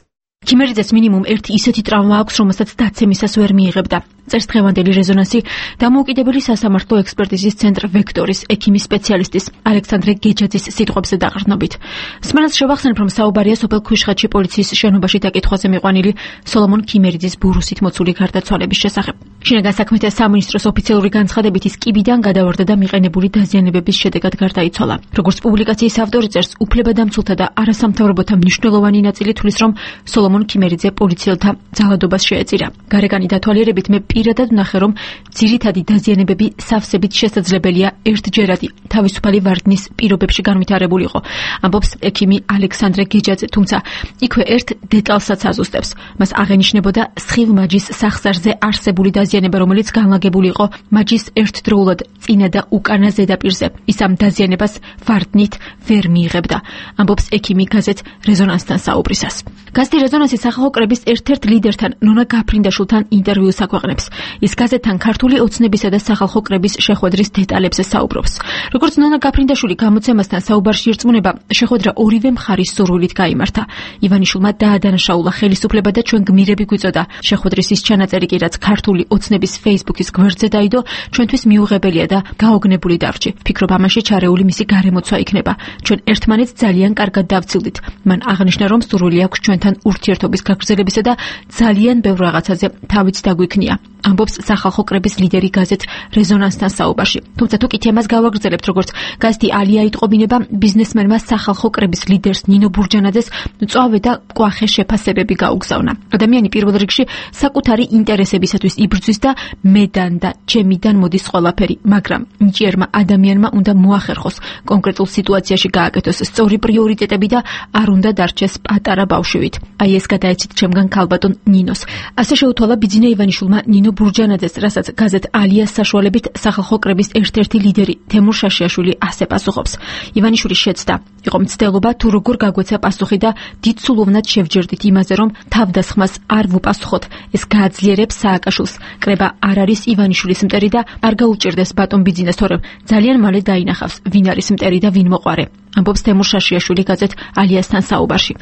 ქიმერიძეს მინიმუმ ერთი ისეთი ტრავმა აქვს, რომელსაც დაცემისას ვერ მიიღებდა. წერს დღევანდელი რეზონანსი დამოუკიდებელი სასამართლო ექსპერტიზის ცენტრ ვექტორის ექიმის სპეციალისტის ალექსანდრე გეჯაძის სიტყვებზე დაყრდნობით. სმენელს შევახსენებ, რომ საუბარია სოფელ ქვიშხეთში პოლიციის შენობაში დაკითხვაზე მიყვანილი სოლომონ ქიმერიძის ბურუსით მოცული გარდაცვალების შესახებ. შინაგან საქმეთა სამინისტროს ოფიციალური განცხადებით ის კიბიდან გადავარდა და მიყენებული დაზიანებების შედეგად გარდაიცვალა. როგორც პუბლიკაციის ავტორი წერს, უფლებადამცულთა და არასამთავრობოთა მნიშვნელოვანი ნაწილი თვლის, რომ სოლომონ ქიმერიძე პოლიციელთა ძალადობას შეეწირა. გარეგანი დათვალიერებით მე პირადად ვნახე, რომ ძირითადი დაზიანებები სავსებით შესაძლებელია ერთჯერადი თავისუფალი ვარდნის პირობებში განვითარებულიყო, ამბობს ექიმი ალექსანდრე გეჯაძე, თუმცა იქვე ერთ დეტალსაც აზუსტებს. მას აღენიშნებოდა სხივ მაჯის სახსარზე არსებული დაზიანება, რომელიც განლაგებული იყო მაჯის ერთდროულად წინა და უკანა ზედაპირზე. ის ამ დაზიანებას ვარდნით ვერ მიიღებდა, ამბობს ექიმი გაზეთ რეზონანსთან საუბრისას. გაზეთი რეზონანსი სახალხო კრების ერთ-ერთ ლიდერთან, ნონა გაფრინდაშვილთან ინტერვიუს აქვეყნებს. ის გაზეთთან ქართული ოცნებისა და სახალხო კრების შეხვედრის დეტალებზე საუბრობს. როგორც ნონა გაფრინდაშვილი გამოცემასთან საუბარში ირწმუნება, შეხვედრა ორივე მხარის სურვილით გაიმართა. ივანიშვილმა დაადანაშაულა ხელისუფლება და ჩვენ გმირები გვიწოდა. შეხვედრის ის ჩანაწერი კი, რაც ქართული ოცნების Facebook-ის გვერდზე დაიდო, ჩვენთვის მიუღებელია და გაოგნებული დარჩი. ვფიქრობ, ამაში ჩარეული მისი გარემოცვა იქნება. ჩვენ ერთმანეთს ძალიან კარგად დავცილდით. მან აღნიშნა, რომ სურვილი აქვს ჩვენთან ურთიერთობის გაგრძელებისა და ძალიან ბევრ რაღაცაზე თავიც დაგვიქნია. ამბობს სახალხო კრების ლიდერი გაზეთ რეზონანსთან საუბარში. თუმცა თუ კი თემას გავაგრძელებთ, როგორც გაზეთი ალია იტყობინება, ბიზნესმენმა სახალხო კრების ლიდერს ნინო ბურჯანაძეს მწვავე და კვახე შეფასებები გაუგზავნა. ადამიანი პირველ რიგში საკუთარი ინტერესებისათვის იბრძვის და მედან და ჩემიდან მოდის ყველაფერი, მაგრამ ნიჭიერმა ადამიანმა უნდა მოახერხოს კონკრეტულ სიტუაციაში გააკეთოს სწორი პრიორიტეტები და არ უნდა დარჩეს პატარა ბავშვივით. აი ეს გადაეცით ჩემგან ქალბატონ ნინოს. ასე შეუთვალა ბიძინა ივანიშვილმა ნინო ბურჯანაძეს, რასაც გაზეთ ალიას საშუალებით სახალხო კრების ერთ-ერთი ლიდერი თემურ შაშიაშვილი ასე პასუხობს. ივანიშვილი შეცდა, იყო მცდელობა თუ როგორ გაგვეცა პასუხი და დიდსულოვნად შევჯერდით იმაზე, რომ თავდასხმას არ ვუპასუხოთ. ეს გააძლიერებს სააკაშვილს. კრება არ არის ივანიშვილის მტერი და არ გაუჭირდეს ბატონ ბიძინას, თორემ ძალიან მალე დაინახავს, ვინ არის მტერი და ვინ მოყარე. ამბობს თემურ შაშიაშვილი გაზეთ ალიასთან საუბარში.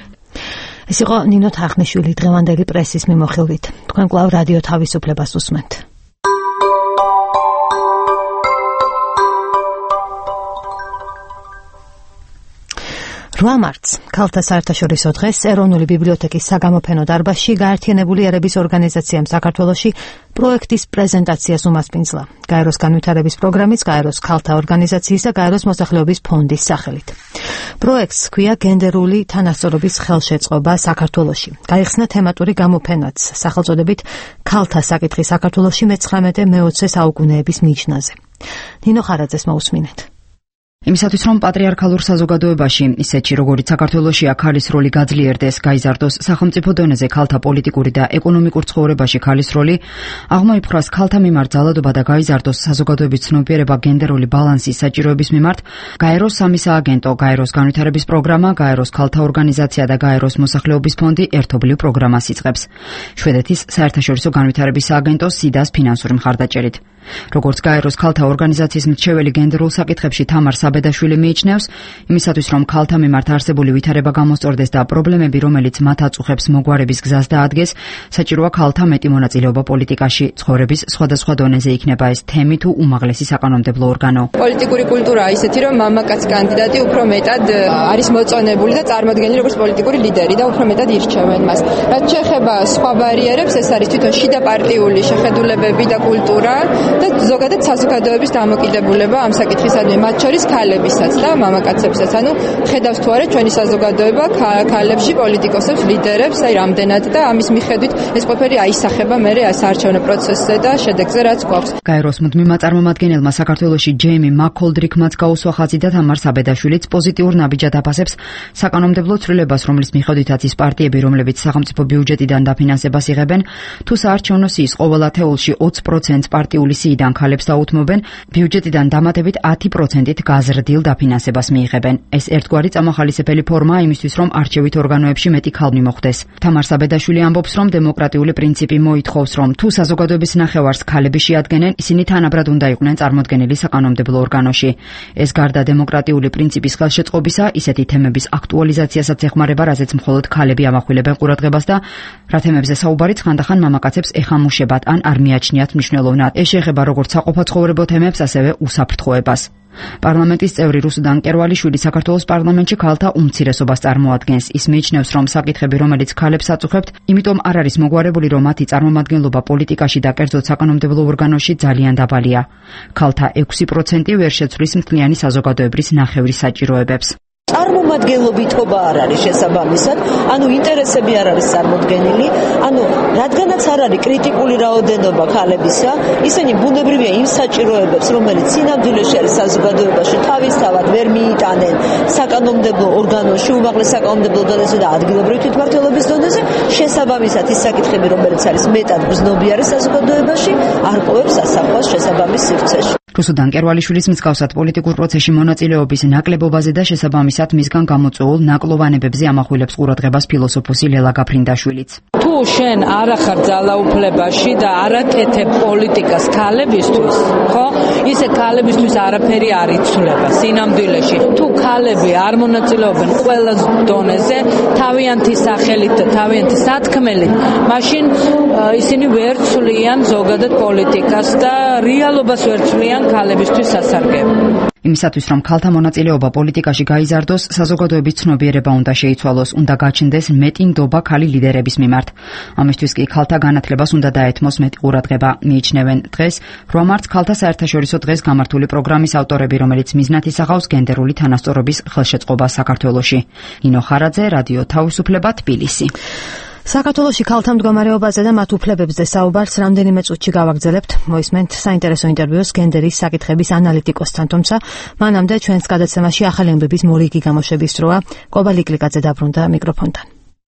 ეს იყო ნინო თახნიშვილი დღევანდელი პრესის მიმოხილვით. თქვენ კვლავ რადიო თავისუფლებას უსმენთ. რვა მარტს, ქალთა საერთაშორისო დღეს, ეროვნული ბიბლიოთეკის საგამოფენო დარბაზში გაერთიანებული ერების ორგანიზაციამ საქართველოში პროექტის პრეზენტაციას უმასპინძლა. გაეროს განვითარების პროგრამის, გაეროს ქალთა ორგანიზაციის და გაეროს მოსახლეობის ფონდის სახელით. პროექტს ჰქვია გენდერული თანასწორობის ხელშეწყობა საქართველოში. გაიხსნა თემატური გამოფენაც სახელწოდებით ქალთა საკითხი საქართველოში მეცხრამეტე მეოცე საუკუნეების მიჯნაზე. ნინო ხარაძეს მოусმინეთ. იმისათვის, რომ პატრიარქალურ საზოგადოებაში, ისეთში როგორც საქართველოშია, ქალის როლი გაძლიერდეს, გაიზარდოს სახელმწიფო დონეზე ქალთა პოლიტიკური და ეკონომიკურ ცხოვრებაში ქალის როლი, აღმოიფხვრას ქალთა მიმართ ძალადობა და გაიზარდოს საზოგადოების ცნობიერება გენდერული ბალანსის საჭიროების მიმართ, გაეროს სამი სააგენტო, გაეროს განვითარების პროგრამა, გაეროს ქალთა ორგანიზაცია და გაეროს მოსახლეობის ფონდი ერთობლივ პროგრამას იწყებს. შვედეთის საერთაშორისო განვითარების სააგენტო სიდას ფინანსური მხარდაჭერით. როგორც გაეროს ქალთა ორგანიზაციის მრჩეველი გენდერულ საკითხებში თამარ საბედაშვილი მიიჩნევს, იმისათვის, რომ ქალთა მიმართ არსებული ვითარება გამოსწორდეს და პრობლემები, რომელიც მათ აწუხებს მოგვარების გზას დაადგეს, საჭიროა ქალთა მეტი მონაწილეობა პოლიტიკაში. ცხოვრების სხვადასხვა დონეზე იქნება ეს თემი თუ უმაღლესი საკანონმდებლო ორგანო. პოლიტიკური კულტურაა ისეთი, რომ მამაკაც კანდიდატი უფრო მეტად არის მოწონებული და წარმოადგენილი როგორც პოლიტიკური ლიდერი და უფრო მეტად ირჩევენ მას. რაც შეეხება სხვა ბარიერებს, ეს არის თვითონ შიდა პარტიული შეხედულებები და კულტურა და ზოგადად საზოგადოების დამოკიდებულება ამ საკითხისადმი, მათ შორის ქალებისაც და მამაკაცებსაც. ანუ ხედავს თუ არა ჩვენი საზოგადოება ქალებში პოლიტიკოსებს, ლიდერებს, აი რამდენად და ამის მიხედვით ეს ყველაფერი აისახება მერე საარჩევნო პროცესზე და შედეგზე რაც გვაქვს. გაეროს მუდმივმა წარმომადგენელმა საქართველოში ჯეიმი მაკოლდრიკმაც გაუსვა ხაზი და თამარ საბედაშვილიც პოზიტიურ ნაბიჯად აფასებს საკანონმდებლო ცვლილებას, რომლის მიხედვითაც ის პარტიები, რომლებიც სახელმწიფო ბიუჯეტიდან დაფინანსებას იღებენ, თუ საარჩევნო სიის ყოველ ათეულში ოცი პროცენტს პარტიული პენსიიდან ქალებს დაუთმობენ, ბიუჯეტიდან დამატებით ათი პროცენტით გაზრდილ დაფინანსებას მიიღებენ. ეს ერთგვარი წამახალისებელი ფორმაა იმისთვის, რომ არჩევით ორგანოებში მეტი ქალბი მოხდეს. თამარ საბედაშვილი ამბობს, რომ დემოკრატიული პრინციპი მოითხოვს, რომ თუ საზოგადოების ნახევარს ქალები შეადგენენ, ისინი თანაბრად უნდა იყვნენ წარმოდგენილი საკანონმდებლო ორგანოში. ეს გარდა დემოკრატიული პრინციპის ხელშეწყობისა, ისეთი თემების აქტუალიზაციასაც ეხმარება, რაზეც მხოლოდ ქალები ამახვილებენ ყურადღებას და რა თემებზე საუბარიც ხანდახან მამაკაცებს ეხამუშებათ ან არ მიაჩნიათ მნიშვნელოვნად. ეს შეეხება როგორც საყოფაცხოვრებო თემებს, ასევე უსაფრთხოებას. პარლამენტის წევრი რუსუდან კერვალიშვილი საქართველოს პარლამენტში ქალთა უმცირესობას წარმოადგენს. ის მიიჩნევს, რომ საკითხები, რომელიც ქალებს აწუხებთ, იმიტომ არ არის მოგვარებული, რომ მათი წარმომადგენლობა პოლიტიკაში და კერძოდ საკანონმდებლო ორგანოში ძალიან დაბალია. ქალთა ექვსი პროცენტი ვერ შეცვლის მთლიანი საზოგადოების ნახევრის საჭიროებებს. წარმომადგენლობითობა არ არის შესაბამისად, ანუ ინტერესები არ არის წარმოდგენილი, ანუ რადგანაც არ არის კრიტიკული რაოდენობა ქალებისა, ისინი ბუნებრივია იმ საჭიროებებს, რომელიც სინამდვილეში არის საზოგადოებაში, თავისთავად ვერ მიიტანენ საკანონმდებლო ორგანოში, უმაღლეს საკანონმდებლო დონეზე და ადგილობრივი თვითმმართველობის დონეზე, შესაბამისად ის საკითხები, რომელიც არის მეტად გრძნობიარე საზოგადოებაში, არ პოვებს ასახვას შესაბამის სივრცეში. რუსუდან კერვალიშვილის მსგავსად პოლიტიკურ პროცესში მონაწილეობის ნაკლებობაზე და შესაბამისად მისგან გამოწვეულ ნაკლოვანებებზე ამახვილებს ყურადღებას ფილოსოფოსი ლელა გაფრინდაშვილიც. თუ შენ არ ახარ ძალაუფლებაში და არ აკეთებ პოლიტიკას ქალებისთვის, ხო? ისე ქალებისთვის არაფერი არ იცვლება სინამდვილეში. თუ ქალები არ მონაწილეობენ ყველა დონეზე, თავიანთი სახელით და თავიანთი სათქმელით, მაშინ ისინი ვერ ცვლიან ზოგადად პოლიტიკას და რეალობას ვერ ცვლიან ქალებისთვის სასარგებლო. იმისათვის, რომ ქალთა მონაწილეობა პოლიტიკაში გაიზარდოს, საზოგადოების ცნობიერება უნდა შეიცვალოს, უნდა გაჩნდეს მეტი ნდობა ქალი ლიდერების მიმართ. ამისთვის კი ქალთა განათლებას უნდა დაეთმოს მეტი ყურადღება. მიიჩნევენ დღეს რვა მარტს ქალთა საერთაშორისო დღეს გამართული პროგრამის ავტორები, რომელიც მიზნად ისახავს გენდერული თანასწორობის ხელშეწყობას საქართველოში. ინო ხარაძე, რადიო თავისუფლება, თბილისი. საქართველოში ქალთა მდგომარეობაზე და მათ უფლებებზე საუბარს რამდენიმე წუთში გავაგრძელებთ. მოისმენთ საინტერესო ინტერვიუს გენდერის საკითხების ანალიტიკოსთან, თუმცა მანამდე ჩვენს გადაცემაში ახალი ამბების მორიგი გამოშვების დროა. კობა ლიკლიკაძე დაბრუნდა მიკროფონთან.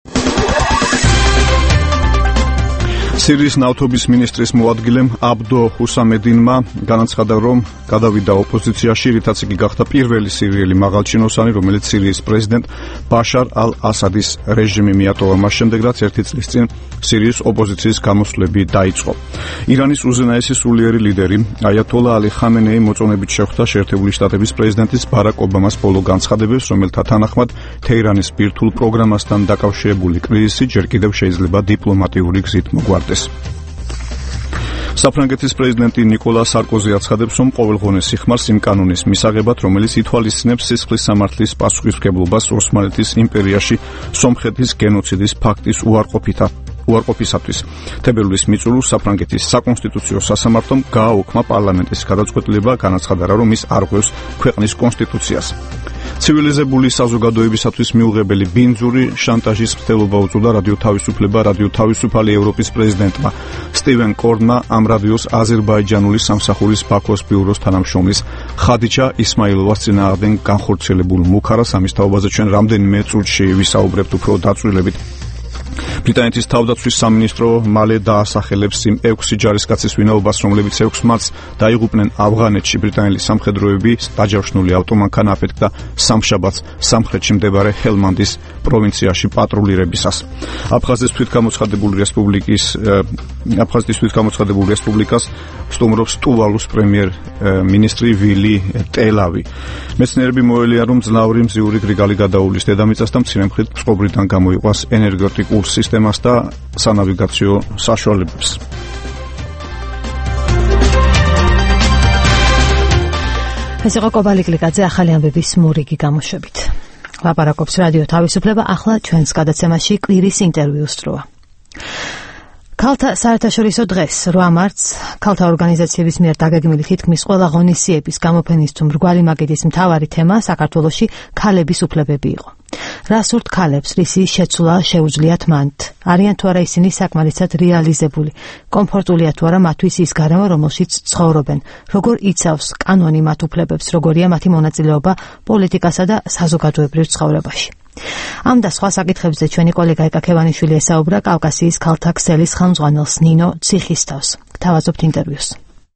სირიის ნავთობის მინისტრის მოადგილემ აბდო ჰუსამედინმა განაცხადა, რომ გადავიდა ოპოზიციაში, რითაც იგი გახდა პირველი სირიელი მაღალჩინოსანი, რომელიც სირიის პრეზიდენტ ბაშარ ალ-ასადის რეჟიმი მიატოვა მას შემდეგ, რაც ერთი წლის წინ სირიის ოპოზიციის გამოსვლები დაიწყო. ირანის უზენაესი სულიერი ლიდერი აიათოლა ალი ხამენეი მოწონებით შეხვდა შეერთებული შტატების პრეზიდენტის ბარაკ ობამას ბოლო განცხადებებს, რომელთა თანახმად თეირანის ბირთვულ პროგრამასთან დაკავშირებული კრიზისი ჯერ კიდევ შეიძლება დიპლომატიური გზით მოგვარდეს. საფრანგეთის პრეზიდენტი ნიკოლა სარკოზი აცხადებს, რომ ყოველღონე სიხმარს იმ კანონის მისაღებად, რომელიც ითვალისწინებს სისხლის სამართლის პასუხისმგებლობას ოსმალეთის იმპერიაში სომხეთის გენოციდის ფაქტის უარყოფითად. უარყოფისათვის. თებერვლის მიწურულს საფრანგეთის საკონსტიტუციო სასამართლომ გააუქმა პარლამენტის გადაწყვეტილება, განაცხადა, რომ ის არ ღვევს ქვეყნის კონსტიტუციას. ცივილიზებული საზოგადოებისათვის მიუღებელი ბინძური შანტაჟის მცდელობა უწევდა რადიო თავისუფლება, რადიო თავისუფალი ევროპის პრეზიდენტმა სტივენ კორნმა ამ რადიოს აზერბაიჯანული სამსახურის ბაქოს ბიუროს თანამშრომლის ხადიჯა ისმაილოვას წინააღმდეგ განხორციელებულ მუქარას. ამის თაობაზე ჩვენ რამდენიმე წუთში ვისაუბრებთ უფრო დაწვრილებით. ბრიტანეთის თავდაცვის სამინისტრო მალე დაასახელებს იმ ექვსი ჯარისკაცის ვინაობას, რომლებიც ექვს მარტს დაიღუპნენ ავღანეთში. ბრიტანელი სამხედროები დაჯავშნული ავტომანქანა აფეთქდა სამშაბათს სამხრეთში მდებარე ჰელმანდის პროვინციაში პატრულირებისას. აფხაზეთის თვითგამოცხადებული რესპუბლიკის აფხაზეთის თვითგამოცხადებული რესპუბლიკას სტუმრობს ტუვალუს პრემიერ-მინისტრი ვილი ტელავი. მეცნიერები მოელია, რომ ძლავრი მზიური გრიგალი გადაუვლის დედამიწას და მცირე მხრით წყობრიდან გამოიყვას ენერგეტიკულ სისტემას და სანავიგაციო საშუალებებს. ეს იყო კობა ლიკლიკაძე ახალი ამბების მორიგი გამოშვებით. ლაპარაკობს რადიო თავისუფლება, ახლა ჩვენს გადაცემაში კვირის ინტერვიუს დროა. ქალთა საერთაშორისო დღეს რვა მარტს ქალთა ორგანიზაციების მიერ დაგეგმილი თითქმის ყველა ღონისძიების გამოფენის თუ მრგვალი მაგიდის მთავარი თემა საქართველოში ქალების უფლებები იყო. რა სურთ ქალებს, რისი შეცვლა შეუძლიათ მანდ? არიან თუ არა ისინი საკმარისად რეალიზებული? კომფორტულია თუ არა მათთვის ის გარემო, რომელშიც ცხოვრობენ? როგორ იცავს კანონი მათ უფლებებს? როგორია მათი მონაწილეობა პოლიტიკასა და საზოგადოებრივ ცხოვრებაში? ამ და სხვა საკითხებზე ჩვენი კოლეგა ეკაკევანიშვილი ესაუბრა კავკასიის ქალთა ქსელის ხელმძღვანელს ნინო ციხისთავს. გთავაზობთ ინტერვიუს.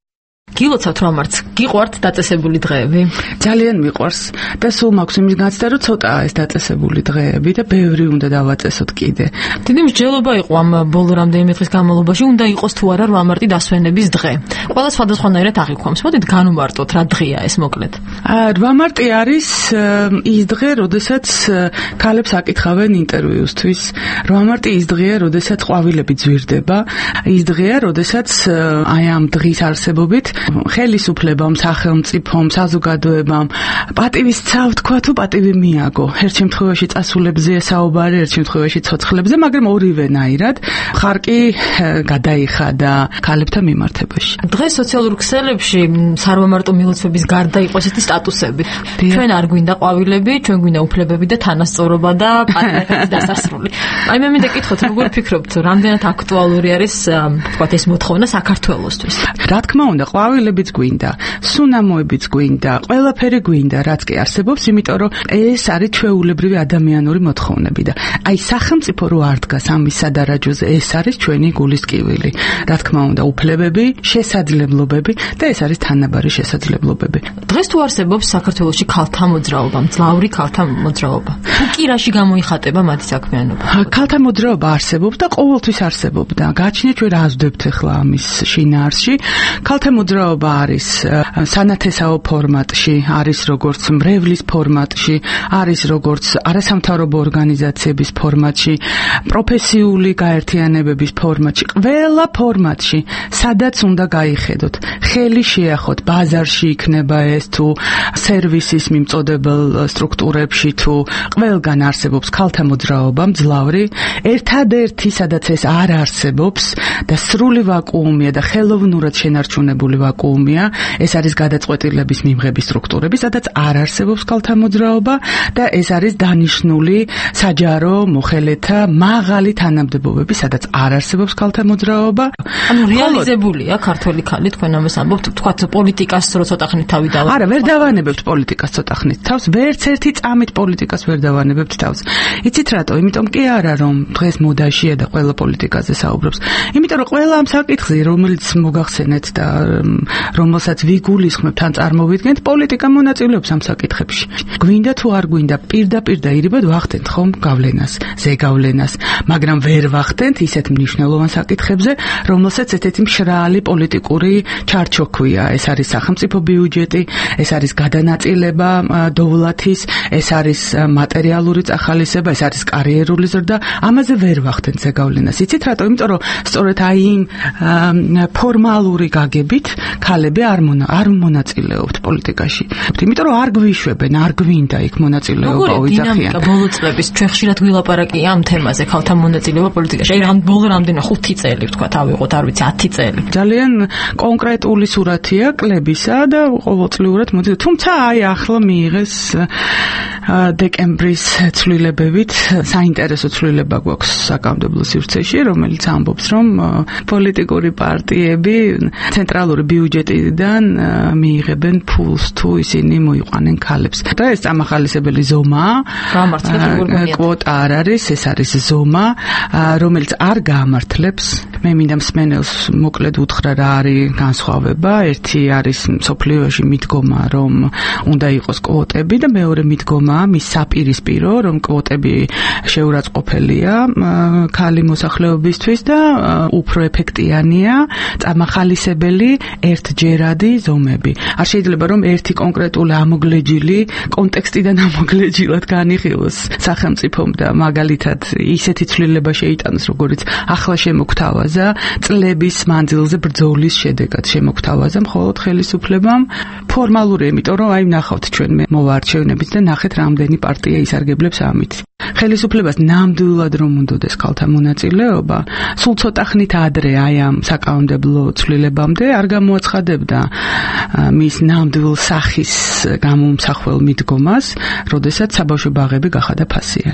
გილოცავთ რომ არც გიყვართ დაწესებული დღეები? ძალიან მიყვარს და სულ მაქვს იმის განცდა რომ ცოტაა ეს დაწესებული დღეები და ბევრი უნდა დავაწესოთ კიდე. დიდი მსჯელობა იყო ამ ბოლო რამდენიმე დღის განმავლობაში, უნდა იყოს თუ არა რვა მარტი დასვენების დღე. ყველა სხვადასხვანაირად აღიქვამს. მოდით განვმარტოთ რა დღეა ეს მოკლედ. რვა მარტი არის ის დღე, როდესაც ქალებს აკითხავენ ინტერვიუსთვის. რვა მარტი ის დღეა, როდესაც ყვავილები ძვირდება. ის დღეა, როდესაც აი ამ დღის არსებობით ხელისუფლებამ, სახელმწიფომ, საზოგადოებამ პატივისცა ვთქვა თუ პატივი მიაგო. ერთ შემთხვევაში წასულებზეა საუბარი, ერთ შემთხვევაში ცოცხლებზე, მაგრამ ორივენაირად ხარკი გადაიხადა ქალებთან მიმართებაში. დღეს სოციალურ ქსელებში სარვა მარტო მილოცვების გარდა იყო ესეთი სტატუსები. ჩვენ არ გვინდა ყვავილები, ჩვენ გვინდა უფლებები და თანასწორობა და პატრიარქატის დასასრული. აი მე მინდა გითხოთ, როგორ ფიქრობთ, რამდენად აქტუალური არის თქვათ ეს მოთხოვნა საქართველოსთვის? რა თქმა უნდა, ყვავილებიც გვინდა, სუნამოებიც გვინდა, ყველაფერი გვინდა, რაც კი არსებობს, იმიტომ რომ ეს არის ჩვეულებრივი ადამიანური მოთხოვნები და აი სახელმწიფო რო არ დგას ამის სადარაჯოზე, ეს არის ჩვენი გულისკივილი. რა თქმა უნდა, უფლებები, შესაძლებლობები და ეს არის თანაბარი შესაძლებლობები. დღეს თუ არსებობს საქართველოში ქალთა მოძრაობა, მძლავრი ქალთა მოძრაობა. თუ კი რაში გამოიხატება მათი საქმიანობა? ქალთა მოძრაობა არსებობს და ყოველთვის არსებობდა. გააჩნიათ ჩვენ რა ვსვდებთ ახლა ამის შინაარსში. ქალთა მოძრაობა არის სანათესაო ფორმატში, არის როგორც მრევლის ფორმატში, არის როგორც არასამთავრობო ორგანიზაციების ფორმატში, პროფესიული გაერთიანებების ფორმატში, ყველა ფორმატში, სადაც უნდა გაიხედოთ. ხელი შეახოთ, ბაზარში იქნება ეს თუ სერვისის მიმწოდებელ სტრუქტურებში თუ ყველგან არსებობს ქალთა მოძრაობა მძლავრი. ერთადერთი, სადაც ეს არ არსებობს და სრული ვაკუუმია და ხელოვნურად შენარჩუნებული ვაკუუმია, ეს არის გადაწყვეტილების მიღების სტრუქტურები, სადაც არ არსებობს ქალთა მოძრაობა და ეს არის დანიშნული საჯარო მოხელეთა მაღალი თანამდებობები, სადაც არ არსებობს ქალთა მოძრაობა. ანუ რეალიზებულია ქართველი ქალი, თქვენ ამას ამბობთ, თქვათ პოლიტიკას რო ცოტა ხნით თავი დავა. არა, ვერ დავანებებთ პოლიტიკას ცოტა ხნით თავს, ვერც ერთი წამით პოლიტიკას ვერ დავანებებთ თავს. იცით რატო? იმიტომ კი არა, რომ დღეს მოდაშია და ყველა პოლიტიკაზე საუბრობს. იმიტომ რომ ყველა ამ საკითხზე, რომელიც მოგახსენეთ და რომელსაც ვიგულისხმებთ ან წარმოვიდგენთ, პოლიტიკა მონაწილეობს ამ საკითხებში. გვინდა თუ არ გვინდა, პირდაპირ და ირიბად ვახდენთ ხომ გავლენას, ზეგავლენას, მაგრამ ვერ ვახდენთ ისეთ მნიშვნელოვან საკითხებზე, რომელსაც ერთ-ერთი მშრალი პოლიტიკური ჩარჩოქვია. ეს არის სახელმწიფო ბიუჯეტი, ეს არის გადანაწილება დოვლათის, ეს არის მატერიალური წახალისება, ეს არის კარიერული ზრდა, ამაზე ვერ ვახდენთ ზეგავლენას. იცით რატო? იმიტომ რომ სწორედ აი იმ ფორმალური გაგებით ქალები არ მონა არ მონაწილეობთ პოლიტიკაში. იმიტომ რომ არ გვიშვებენ, არ გვინდა იქ მონაწილეობა ოიძახიან. დინამიკა ბოლო წლების ჩვენ ხშირად ვილაპარაკია ამ თემაზე, ქალთა მონაწილეობა პოლიტიკაში. აი რამ ბოლო რამდენი ხუთი წელი ვთქვათ, ავიღოთ, არ ვიცი, ათი წელი. ძალიან კონკრეტული სურათია კლებისა და ყოველწლიურად მოდი. თუმცა აი ახლა მიიღეს დეკემბრის ცვლილებებით საინტერესო ცვლილება გვაქვს საკანონმდებლო სივრცეში, რომელიც ამბობს, რომ პოლიტიკური პარტიები ცენტრალური ბიუჯეტიდან მიიღებენ ფულს თუ ისინი მოიყვანენ ქალებს. და ეს წამახალისებელი ზომაა. კვოტა არ არის, ეს არის ზომა, რომელიც არ გაამართლებს. მე მინდა მსმენელს მოკლედ უთხრა რა არის განსხვავება. ერთი არის სოფლიოში მიდგომა, რომ უნდა იყოს კვოტები და მეორე მიდგომა მის საპირისპირო, რომ კვოტები შეურაცხყოფელია ქალი მოსახლეობისთვის და უფრო ეფექტიანია წამახალისებელი ერთჯერადი ზომები. არ შეიძლება რომ ერთი კონკრეტული ამოგლეჯილი კონტექსტიდან ამოგლეჯილად განიხილოს სახელმწიფომ და მაგალითად ისეთი ცვლილება შეიტანოს, როგორც ახლა შემოგთავაზა წლების მანძილზე ბრძოლის შედეგად შემოგთავაზა მხოლოდ ხელისუფლებამ. ფორმალურია, იმიტომ რომ აი ნახავთ ჩვენ მე მოვარჩევნებით და ნახეთ რამდენი პარტია ისარგებლებს ამით. ხელისუფლებას ნამდვილად რომ უნდოდეს ქალთა მონაწილეობა, სულ ცოტა ხნით ადრე აი ამ საკანონმდებლო ცვლილებამდე არ გამოაცხადებდა მის ნამდვილ სახის გამომსახველ მიდგომას, როდესაც საბავშვო ბაღები გახადა ფასიანი.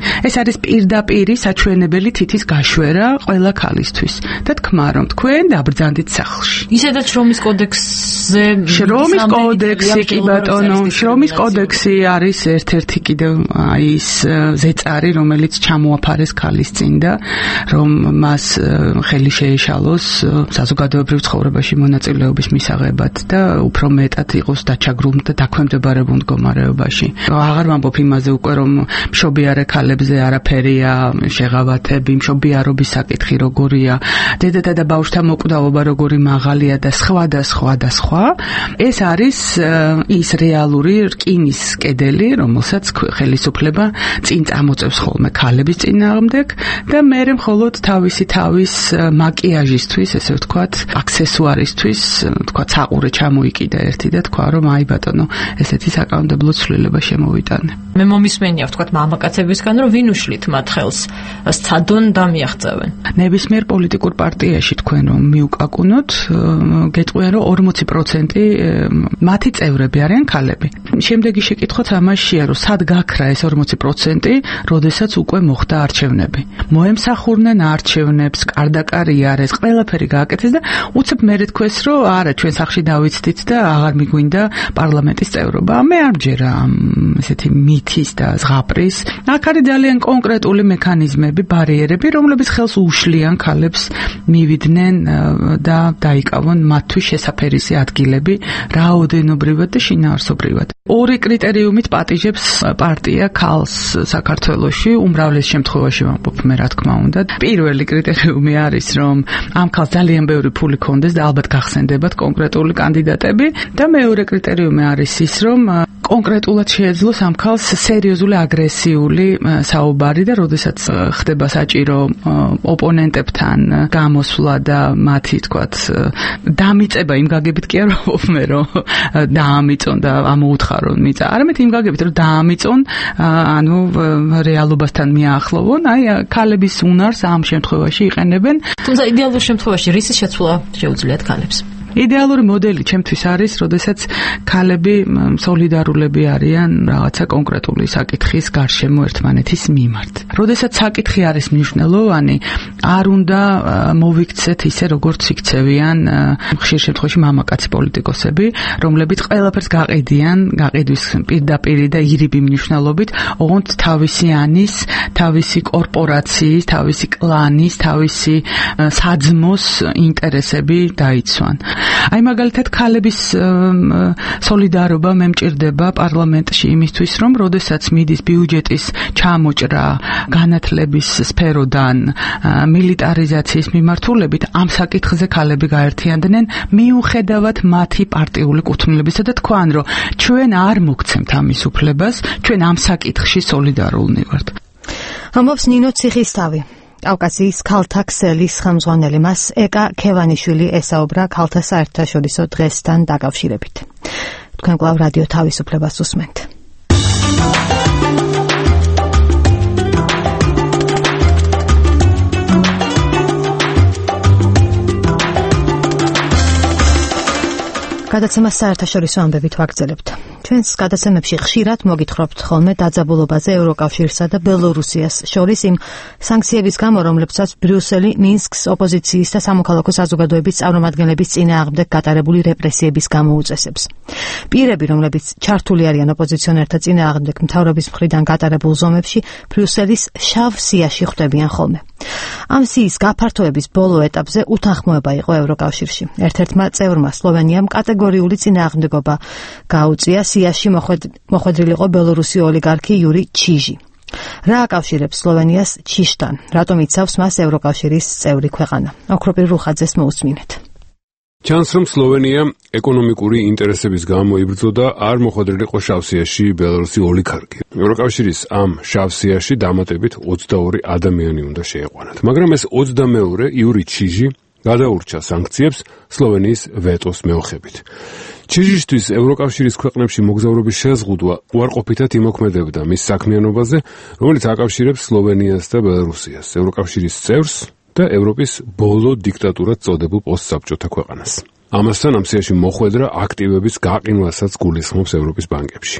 ეს არის პირდაპირი საჩვენებელი თითის გაშვერა ყველა ქალისთვის და თქმა რომ თქვენ დაბრძანდით სახლში. ისედაც შრომის კოდექსზე შრომის კოდექსი კი ბატონო, შრომის კოდექსი არის ერთ-ერთი კიდევ აი ის ზეწარი, რომელიც ჩამოაფარეს ქალის წინ და რომ მას ხელი შეეშალოს საზოგადოებრივ ცხოვრებაში მონაწილეობის მისაღებად და უფრო მეტად იყოს დაჩაგრულ და დაქვემდებარებულ მდგომარეობაში. აღარ ვამბობ იმაზე უკვე რომ მშობიარე ქალებზე არაფერია, შეღავათები, მშობიარობის საკითხი როგორია, დედა და ბავშვთა მოკვდავობა როგორი მაღალია და სხვა და სხვა და სხვა. ეს არის ის რეალური რკინის კედელი, რომელსაც ხელისუფლება წინ წამოწევს ხოლმე ქალების წინააღმდეგ და მერე მხოლოდ თავისი თავის მაკიაჟისთვის, ესე ვთქვათ, აქსესუარისთვის, ვთქვათ, საყურე ჩამოიკიდა ერთი და თქვა რომ აი ბატონო, ესეთი საკანონმდებლო ცვლილება შემოვიტანე. მე მომისმენია, ვთქვათ, მამაკაცებისგან, რომ ვინ უშლით მათ ხელს სცადონ და მიაღწევენ. ნებისმიერ პოლიტიკურ პარტიაში თქვენ რომ მიუკაკუნოთ, გეტყვიან რომ ორმოცი პროცენტი მათი წევრები არიან ქალები. შემდეგი შეკითხვაც ამაშია, რომ სად გაქრა ეს ორმოცი პროცენტი, როდესაც უკვე მოხდა არჩევნები. მოემსახურნენ არჩევნებს, კარდაკარი არის, ყველაფერი გააკეთეს და უცებ მერე თქვეს, რომ არა, ჩვენ სახში დავიცდით და აღარ მიგვინდა პარლამენტის წევრობა. მე არ მჯერა ესეთი მითის და ზღაპრის. აქ არის ძალიან კონკრეტული მექანიზმები, ბარიერები, რომლებიც ხელს უშლიან ქალებს მივიდნენ და დაიკავონ მათთვის შესაფერისი ადგილები რაოდენობრივად და შინაარსობრივად. ორი კრიტერიუმით პატიჟებს პარტია ქალს საქართველოში, უმრავლეს შემთხვევაში ვამბობ მე რა თქმა უნდა. პირველი კრიტერიუმი არის, რომ ამ ქალს ძალიან ბევრი ფული ქონდეს და ალბათ გახსენდებათ კონკრეტული კანდიდატები და მეორე კრიტერიუმი არის ის, რომ კონკრეტულად შეეძლოს ამ ქალს სერიოზული აგრესიული საუბარი და როდესაც ხდება საჭირო ოპონენტებთან გამოსვლა და მათი თქვათ დამიწება იმ გაგებით კი არ ვამბობ მე რომ დაამიწონ და ამოუთხარონ მიწა, არამედ იმ გაგებით რომ დაამიწონ, ანუ რეალობასთან მიაახლოვონ, აი ქალების უნარს ამ შემთხვევაში იყენებენ. თუმცა იდეალურ შემთხვევაში რისის შეცვლა შეუძლიათ ქალებს? იდეალური მოდელი ჩემთვის არის, როდესაც ქალები სოლიდარულები არიან რაღაცა კონკრეტული საკითხის გარშემო ერთმანეთის მიმართ. როდესაც საკითხი არის მნიშვნელოვანი, არ უნდა მოვიქცეთ ისე როგორც იქცევიან ხშირ შემთხვევაში მამაკაცი პოლიტიკოსები, რომლებიც ყველაფერს გაყიდიან, გაყიდვის პირდაპირი და ირიბი მნიშვნელობით, ოღონდ თავისი ანის, თავისი კორპორაციის, თავისი კლანის, თავისი საძმოს ინტერესები დაიცვან. აი მაგალითად ქალების სოლიდარობა მე მჭირდება პარლამენტში იმისთვის, რომ როდესაც მიდის ბიუჯეტის ჩამოჭრა განათლების სფეროდან მილიტარიზაციის მიმართულებით, ამ საკითხზე ქალები გაერთიანდნენ მიუხედავად მათი პარტიული კუთვნილებისა და თქვან, რომ ჩვენ არ მოგცემთ ამის უფლებას, ჩვენ ამ საკითხში სოლიდარულნი ვართ. ამბობს ნინო ციხისთავი. კავკასიის ქალთა ქსელის ხელმძღვანელი, მას ეკა ქევანიშვილი ესაუბრა ქალთა საერთაშორისო დღესთან დაკავშირებით. თქვენ კვლავ რადიო თავისუფლებას უსმენთ. გადაცემას საერთაშორისო ამბებით ვაგრძელებთ. ჩვენს გადაცემებში ხშირად მოგითხრობთ ხოლმე დაძაბულობაზე ევროკავშირსა და ბელორუსიას შორის იმ სანქციების გამო, რომლებსაც ბრიუსელი მინსკს ოპოზიციის და სამოქალაქო საზოგადოების წარმომადგენლების წინააღმდეგ გატარებული რეპრესიების გამო უწესებს. პირები, რომლებიც ჩართული არიან ოპოზიციონერთა წინააღმდეგ მთავრობის მხრიდან გატარებულ ზომებში, ბრიუსელის შავ სიაში ხვდებიან ხოლმე. ამ სიის გაფართოების ბოლო ეტაპზე უთანხმოება იყო ევროკავშირში. ერთ-ერთმა წევრმა სლოვენიამ კატეგორიული წინააღმდეგობა გაუწია სიაში მოხვედრილიყო ბელორუსი ოლიგარქი იური ჩიჟი. რა აკავშირებს სლოვენიას ჩიჟთან? რატომ იცავს მას ევროკავშირის წევრი ქვეყანა? ოქროპირ რუხაძეს მოусმინეთ. ჩანს, რომ სლოვენია ეკონომიკური ინტერესების გამო იბრძოდა არ მოხვედრილიყო შავსიაში ბელორუსი ოლიგარქი. ევროკავშირის ამ შავსიაში დამატებით ოცდაორი ადამიანი უნდა შეეყვანათ. მაგრამ ეს ოცდამეორე იური ჩიჟი გადაურჩა სანქციებს სლოვენიის ვეტოს მეოხებით. ჩიჟისთვის ევროკავშირის ქვეყნებში მოგზაურობის შეზღუდვა უარყოფითად იმოქმედებდა მის საქმიანობაზე, რომელიც აკავშირებს სლოვენიას და ბელორუსიას, ევროკავშირის წევრს და ევროპის ბოლო დიქტატურად წოდებულ პოსტსაბჭოთა ქვეყანას. ამასთან ამ სიაში მოხვედრა აქტივების გაყინვასაც გულისხმობს ევროპის ბანკებში.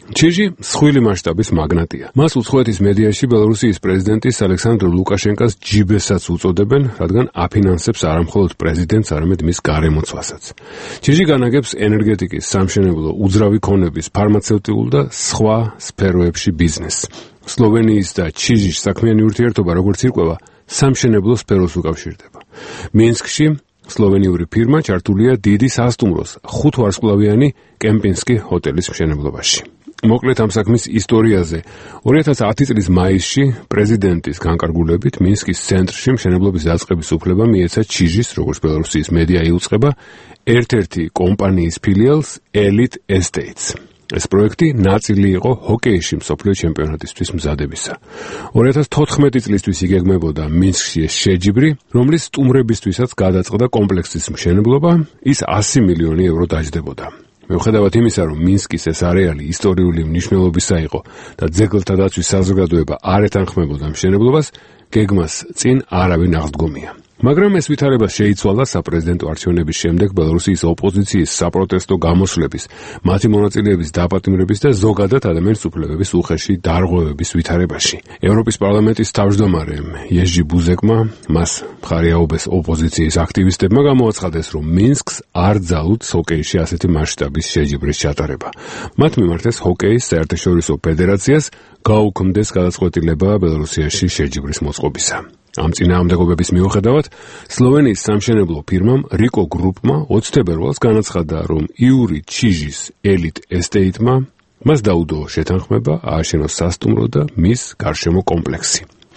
ჩიჟი მსხვილი მასშტაბის მაგნატია. მას უცხოეთის მედიაში ბელორუსიის პრეზიდენტის ალექსანდრ ლუკაშენკას ჯიბესაც უწოდებენ, რადგან აფინანსებს არამხოლოდ პრეზიდენტს, არამედ მის გარემოცვასაც. ჩიჟი განაგებს ენერგეტიკის, სამშენებლო, უძრავი ქონების, ფარმაცევტიკულ და სხვა სფეროებში ბიზნესს. სლოვენიის და ჩიჟის საქმიანი ურთიერთობა, როგორც ირკვევა, სამშენებლო სფეროს უკავშირდება. მინსკში სლოვენიური ფირმა ჩართულია დიდი სასტუმროს ხუთვარსკვლავიანი კემპინსკი ჰოტელის მშენებლობაში. მოკლედ ამ საქმის ისტორიაზე ორი ათას ათი წლის მაისში პრეზიდენტის განკარგულებით მინსკის ცენტრში მშენებლობის დაწყების უფლება მიეცა ჩიჟის, როგორც ბელორუსიის მედია იუწყება, ერთ-ერთი კომპანიის ფილიალს Elite Estates. ეს პროექტი ნაწილი იყო ჰოკეიში მსოფლიო ჩემპიონატისთვის მზადებისა. ორი ათას თოთხმეტი წლისთვის იგეგმებოდა მინსკში ეს შეჯიბრი, რომლის სტუმრებისთვისაც გადაწყდა კომპლექსის მშენებლობა, ის ასი მილიონი ევრო დაჯდებოდა. მიუხედავად იმისა, რომ მინსკის ეს არეალი ისტორიული მნიშვნელობისა იყო და ძეგლთა დაცვის საზოგადოება არ ეთანხმებოდა მშენებლობას, გეგმას წინ არავინ აღდგომია. მაგრამ ეს ვითარება შეიცვალა საპრეზიდენტო არჩევნების შემდეგ ბელორუსიის ოპოზიციის საპროტესტო გამოსვლების, მათი მონაწილეების დაპატიმრების და ზოგადად ადამიანის უფლებების უხეში დარღვევების ვითარებაში. ევროპის პარლამენტის თავმჯდომარე იეჟი ბუზეკმა მას მხარი აუბეს ოპოზიციის აქტივისტებმა გამოაცხადეს, რომ მინსკს არ ძალუძს ჰოკეიში ასეთი მასშტაბის შეჯიბრის ჩატარება. მათ მიმართეს ჰოკეის საერთაშორისო ფედერაციას გაუქმდეს გადაწყვეტილება ბელორუსიაში შეჯიბრის მოწყობისა. ამ წინააღმდეგობების მიუხედავად, სლოვენიის სამშენებლო ფირმამ რიკო გრუპმა ოცი თებერვალს განაცხადა, რომ იური ჩიჟის Elite Estate-მა მას დაუდო შეთანხმება ააშენოს სასტუმრო და მის გარშემო კომპლექსი.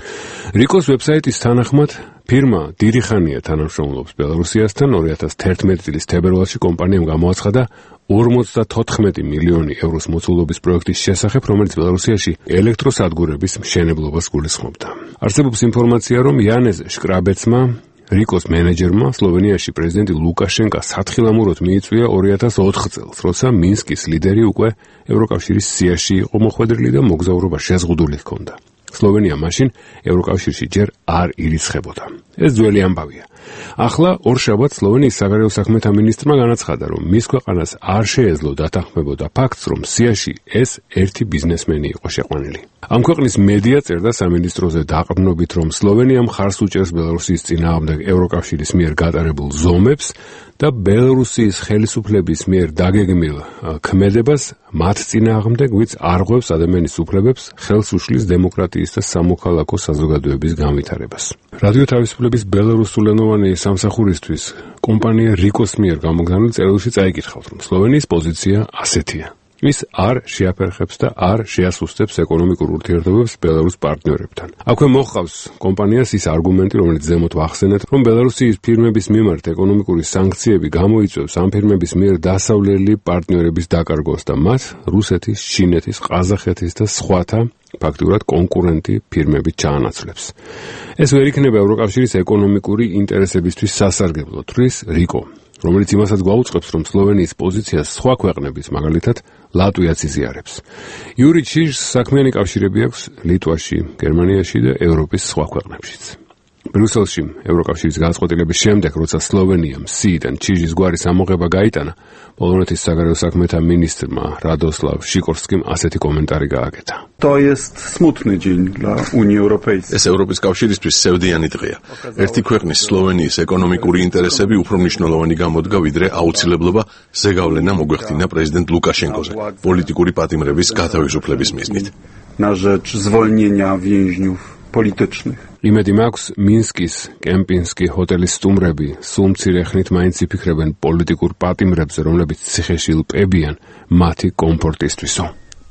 რიკოს ვებსაიტის თანახმად, ფირმა დიდი ხანია თანამშრომლობს ბელორუსიასთან. ორი ათას თერთმეტი წლის თებერვალში კომპანიამ გამოაცხადა ორმოცდათოთხმეტი მილიონი ევროს მოცულობის პროექტის შესახებ, რომელიც ბელორუსიაში ელექტროსადგურების მშენებლობას გულისხმობდა. არსებობს ინფორმაცია, რომ იანეზ შკრაბეცმა, რიკოს მენეჯერმა, სლოვენიაში პრეზიდენტი ლუკაშენკა სათხილამუროდ მიიწვია ორი ათას ოთხ წელს, როცა მინსკის ლიდერი უკვე ევროკავშირის სიაში იყო მოხვედრილი და მოგზაურობა შეზღუდული ჰქონდა. სლოვენია მაშინ ევროკავშირში ჯერ არ ირიცხებოდა. ეს ძველი ამბავია. ახლა ორშაბათს სლოვენიის საგარეო საქმეთა მინისტრმა განაცხადა, რომ მის ქვეყანას არ შეეძლო დათანხმებოდა ფაქტს, რომ სიაში ეს ერთი ბიზნესმენი იყო შეყვანილი. ამ ქვეყნის მედია წერდა სამინისტროზე დაყრდნობით, რომ სლოვენია მხარს უჭერს ბელორუსიის წინააღმდეგ ევროკავშირის მიერ გატარებულ ზომებს და ბელორუსიის ხელისუფლების მიერ დაგეგმილ ქმედებას მათ წინააღმდეგ, ვინც არღვევს ადამიანის უფლებებს, ხელს უშლის დემოკრატიის და სამოქალაქო საზოგადოების განვითარებას. რადიო თავისუფლების ბელორუსულენოვანი სამსახურისთვის კომპანია რიკოს მიერ გამოგზავნილ წერილში წაიკითხავთ, რომ სლოვენიის პოზიცია ასეთია. ის არ შეაფერხებს და არ შეასუსტებს ეკონომიკურ ურთიერთობებს ბელარუს პარტნიორებთან. აქვე მოჰყავს კომპანიას ის არგუმენტი, რომელიც ზემოთ ვახსენეთ, რომ ბელარუსიის ფირმების მიმართ ეკონომიკური სანქციები გამოიწვევს ამ ფირმების მიერ დასავლელი პარტნიორების დაკარგვას და მათ რუსეთის, ჩინეთის, ყაზახეთის და სხვათა ფაქტურად კონკურენტი ფირმები ჩაანაცვლებს. ეს ვერ იქნება ევროკავშირის ეკონომიკური ინტერესებისთვის სასარგებლო, თვლის რიკო, რომელიც იმასაც გვაუწყებს, რომ სლოვენიის პოზიციას სხვა ქვეყნების, მაგალითად ლატვიაც იზიარებს. იური ჩიჟს საქმიანი კავშირები აქვს ლიტვაში, გერმანიაში და ევროპის სხვა ქვეყნებშიც. ბრიუსელში ევროკავშირის გადაწყვეტილების შემდეგ, როცა სლოვენიამ სიიდან ჩიჟის გვარის ამოღება გაიტანა, პოლონეთის საგარეო საქმეთა მინისტრმა რადოსლავ შიკორსკიმ ასეთი კომენტარი გააკეთა. To jest smutny dzień dla Unii Europejskiej. ეს ევროპის კავშირისთვის სევდიანი დღეა. ერთი ქვეყნის სლოვენიის ეკონომიკური ინტერესები უფრო მნიშვნელოვანი გამოდგა, ვიდრე აუცილებლობა ზეგავლენა მოგვეხდინა პრეზიდენტ ლუკაშენკოზე პოლიტიკური პატიმრების გათავისუფლების მიზნით. Na rzecz zwolnienia więźniów politycznych. იმედი მაქვს, მინსკის კემპინსკი ჰოტელის სტუმრები სულ მცირე ხნით მაინც იფიქრებენ პოლიტიკურ პატიმრებზე, რომლებიც ციხეში ილპებიან მათი კომფორტისთვისო.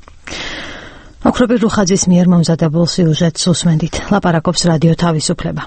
ოქროპირ რუხაძის მიერ მომზადებულ სიუჟეტს უსმენდით. ლაპარაკობს რადიო თავისუფლება.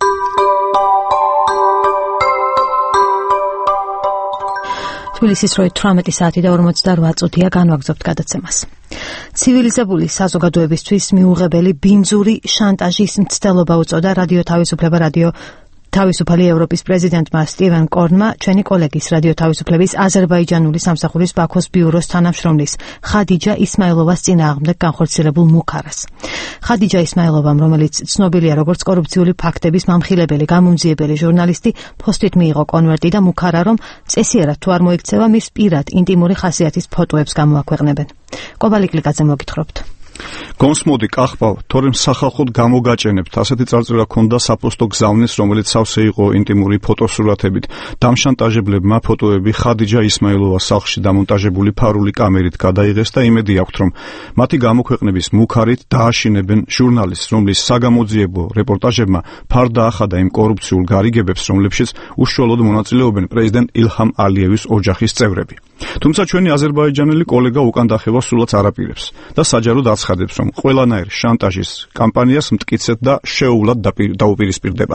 თბილისის როი თვრამეტი საათი და ორმოცდაოთხ წუთია, განვაგრძობთ გადაცემას. ცივილიზებული საზოგადოებისთვის მიუღებელი ბინძური შანტაჟის მცდელობა უწოდა რადიო თავისუფლება რადიო თავისუფალი ევროპის პრეზიდენტმა სტივენ კორნმა ჩვენი კოლეგის რადიო თავისუფლების აზერბაიჯანული სამსახურის ბაქოს ბიუროს თანამშრომლის ხადიჯა ისმაილოვას წინააღმდეგ განხორციელებულ მუქარას. ხადიჯა ისმაილოვამ, რომელიც ცნობილია როგორც კორუფციული ფაქტების მამხილებელი გამომძიებელი ჟურნალისტი, ფოსტით მიიღო კონვერტი და მუქარა, რომ წესიერად თუ არ მოიქცევა მის პირად ინტიმური ხასიათის ფოტოებს გამოაქვეყნებენ. კობალი კლიკაძე მოგითხრობთ. გონსმოდი კახბავ, თორემ სახალხოდ გამოგაჭენებთ, ასეთი წარწერა ქონდა საფოსტო გზავნის, რომელიც სავსე იყო ინტიმური ფოტოსურათებით. დამშანტაჟებლებმა ფოტოები ხადიჯა ისმაილოვას სახლში დამონტაჟებული ფარული კამერით გადაიღეს და იმედი აქვთ, რომ მათი გამოქვეყნების მუქარით დააშინებენ ჟურნალისტს, რომლის საგამოძიებო რეპორტაჟებმა ფარ დაახადა იმ კორუფციულ გარიგებებს, რომლებშიც უშუალოდ მონაწილეობენ პრეზიდენტ ილჰამ ალიევის ოჯახის წევრები. თუმცა ჩვენი აზერბაიჯანელი კოლეგა უკან დახევას სულაც არ აპირებს და საჯაროდ აცხადებს, რომ ყველანაირ შანტაჟის კამპანიას მტკიცედ და შეუულად დაუპირისპირდება.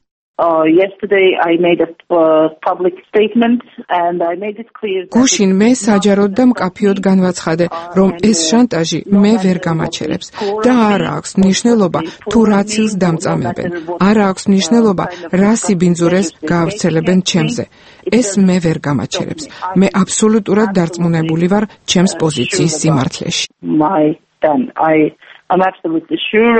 Uh, yesterday I made a uh, public statement and I made it clear that გუშინ მე საჯაროდ და მკაფიოდ განვაცხადე, რომ ეს შანტაჟი მე ვერ გამაჩერებს და არ აქვს მნიშვნელობა თუ რა ცილს დამწამებენ. არ აქვს მნიშვნელობა რა სიბინძურეს გაავრცელებენ ჩემზე. ეს მე ვერ გამაჩერებს. მე აბსოლუტურად დარწმუნებული ვარ ჩემს პოზიციის სიმართლეში. My then I am absolutely sure.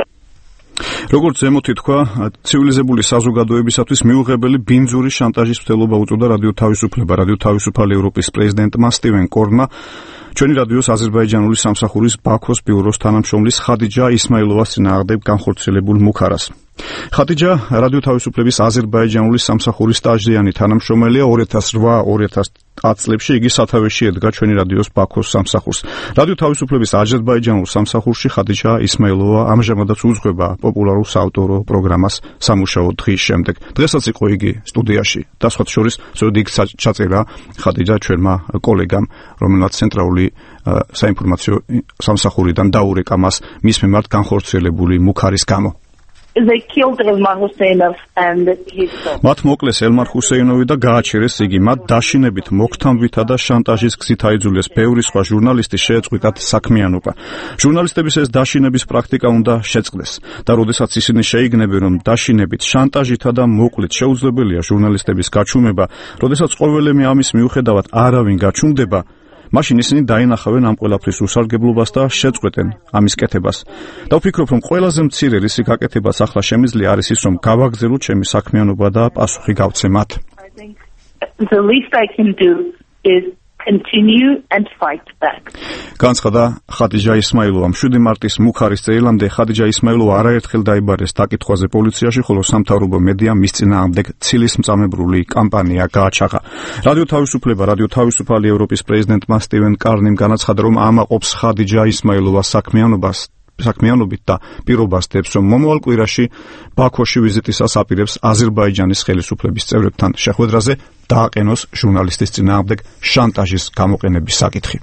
როგორც ზემოთ ითქვა, ცივილიზებული საზოგადოებისათვის მიუღებელი ბინძური შანტაჟის მცდელობა უწოდა რადიო თავისუფლება, რადიო თავისუფალი ევროპის პრეზიდენტმა სტივენ კორნმა ჩვენი რადიოს აზერბაიჯანული სამსახურის ბაქოს ბიუროს თანამშრომლის ხადიჯა ისმაილოვას წინააღმდეგ განხორციელებულ მუქარას. ხადიჯა რადიო თავისუფლების აზერბაიჯანული სამსახურის სტაჟიანი თანამშრომელია. ორი ათას ოთხ ორი ათას ათი წლებში იგი სათავეში ედგა ჩვენი რადიოს ბაქოს სამსახურს. რადიო თავისუფლების აზერბაიჯანულ სამსახურში ხადიჯა ისმაილოვა ამჟამადაც უძღვება პოპულარულ საავტორო პროგრამას სამუშაო დღის შემდეგ. დღესაც იყო იგი სტუდიაში და სხვა შორის სწორედ იქ ჩაწერა ხადიჯა ჩვენმა კოლეგამ, რომელმაც ცენტრალური საინფორმაციო სამსახურიდან დაურეკა მას მის მიმართ განხორციელებული მუქარის გამო. They killed Elmar Huseinov and his son. მათ მოკლეს ელმარ ჰუსეინოვი და გააჩერეს იგი. მათ დაშინებით, მოქთამვითა და შანტაჟის გზით აიძულეს ბევრი სხვა ჟურნალისტი შეეწყვიტათ საქმიანობა. ჟურნალისტების ეს დაშინების პრაქტიკა უნდა შეწყდეს და როდესაც ისინი შეიგნებენ, რომ დაშინებით, შანტაჟითა და მოკლით შეუძლებელია ჟურნალისტების გაჩუმება, როდესაც ყოველემი ამის მიუხედავად არავინ გაჩუმდება, მაშინ ისინი დაინახავენ ამ ყველაფრის უსარგებლობას და შეწყვეტენ ამის კეთებას. და ვფიქრობ, რომ ყველაზე მცირე რისი გაკეთებას ახლა შემიძლია არის ის, რომ გავაგზავნოთ ჩემი საქმიანობა და პასუხი გავცე მათ. The least I can do is continue and fight back. განცხადა ხადიჯა ისმაილოვამ. შვიდი მარტის მუქარის წერილამდე ხადიჯა ისმაილოვა არაერთხელ დაიბარეს დაკითხვაზე პოლიციაში, ხოლო სამთავრობო მედიამ მის წინააღმდეგ ცილის-მწამებლური კამპანია გააჩაღა. რადიო თავისუფლება, რადიო თავისუფალი ევროპის პრეზიდენტმა სტივენ კარნიმ განაცხადა, რომ ამაყობს ხადიჯა ისმაილოვას საქმიანობას საქმიანობით და პირობას დებს, რომ მომავალ კვირაში ბაქოში ვიზიტისას აპირებს აზერბაიჯანის ხელისუფლების წევრებთან შეხვედრაზე დააყენოს ჟურნალისტის წინააღმდეგ შანტაჟის გამოყენების საკითხი.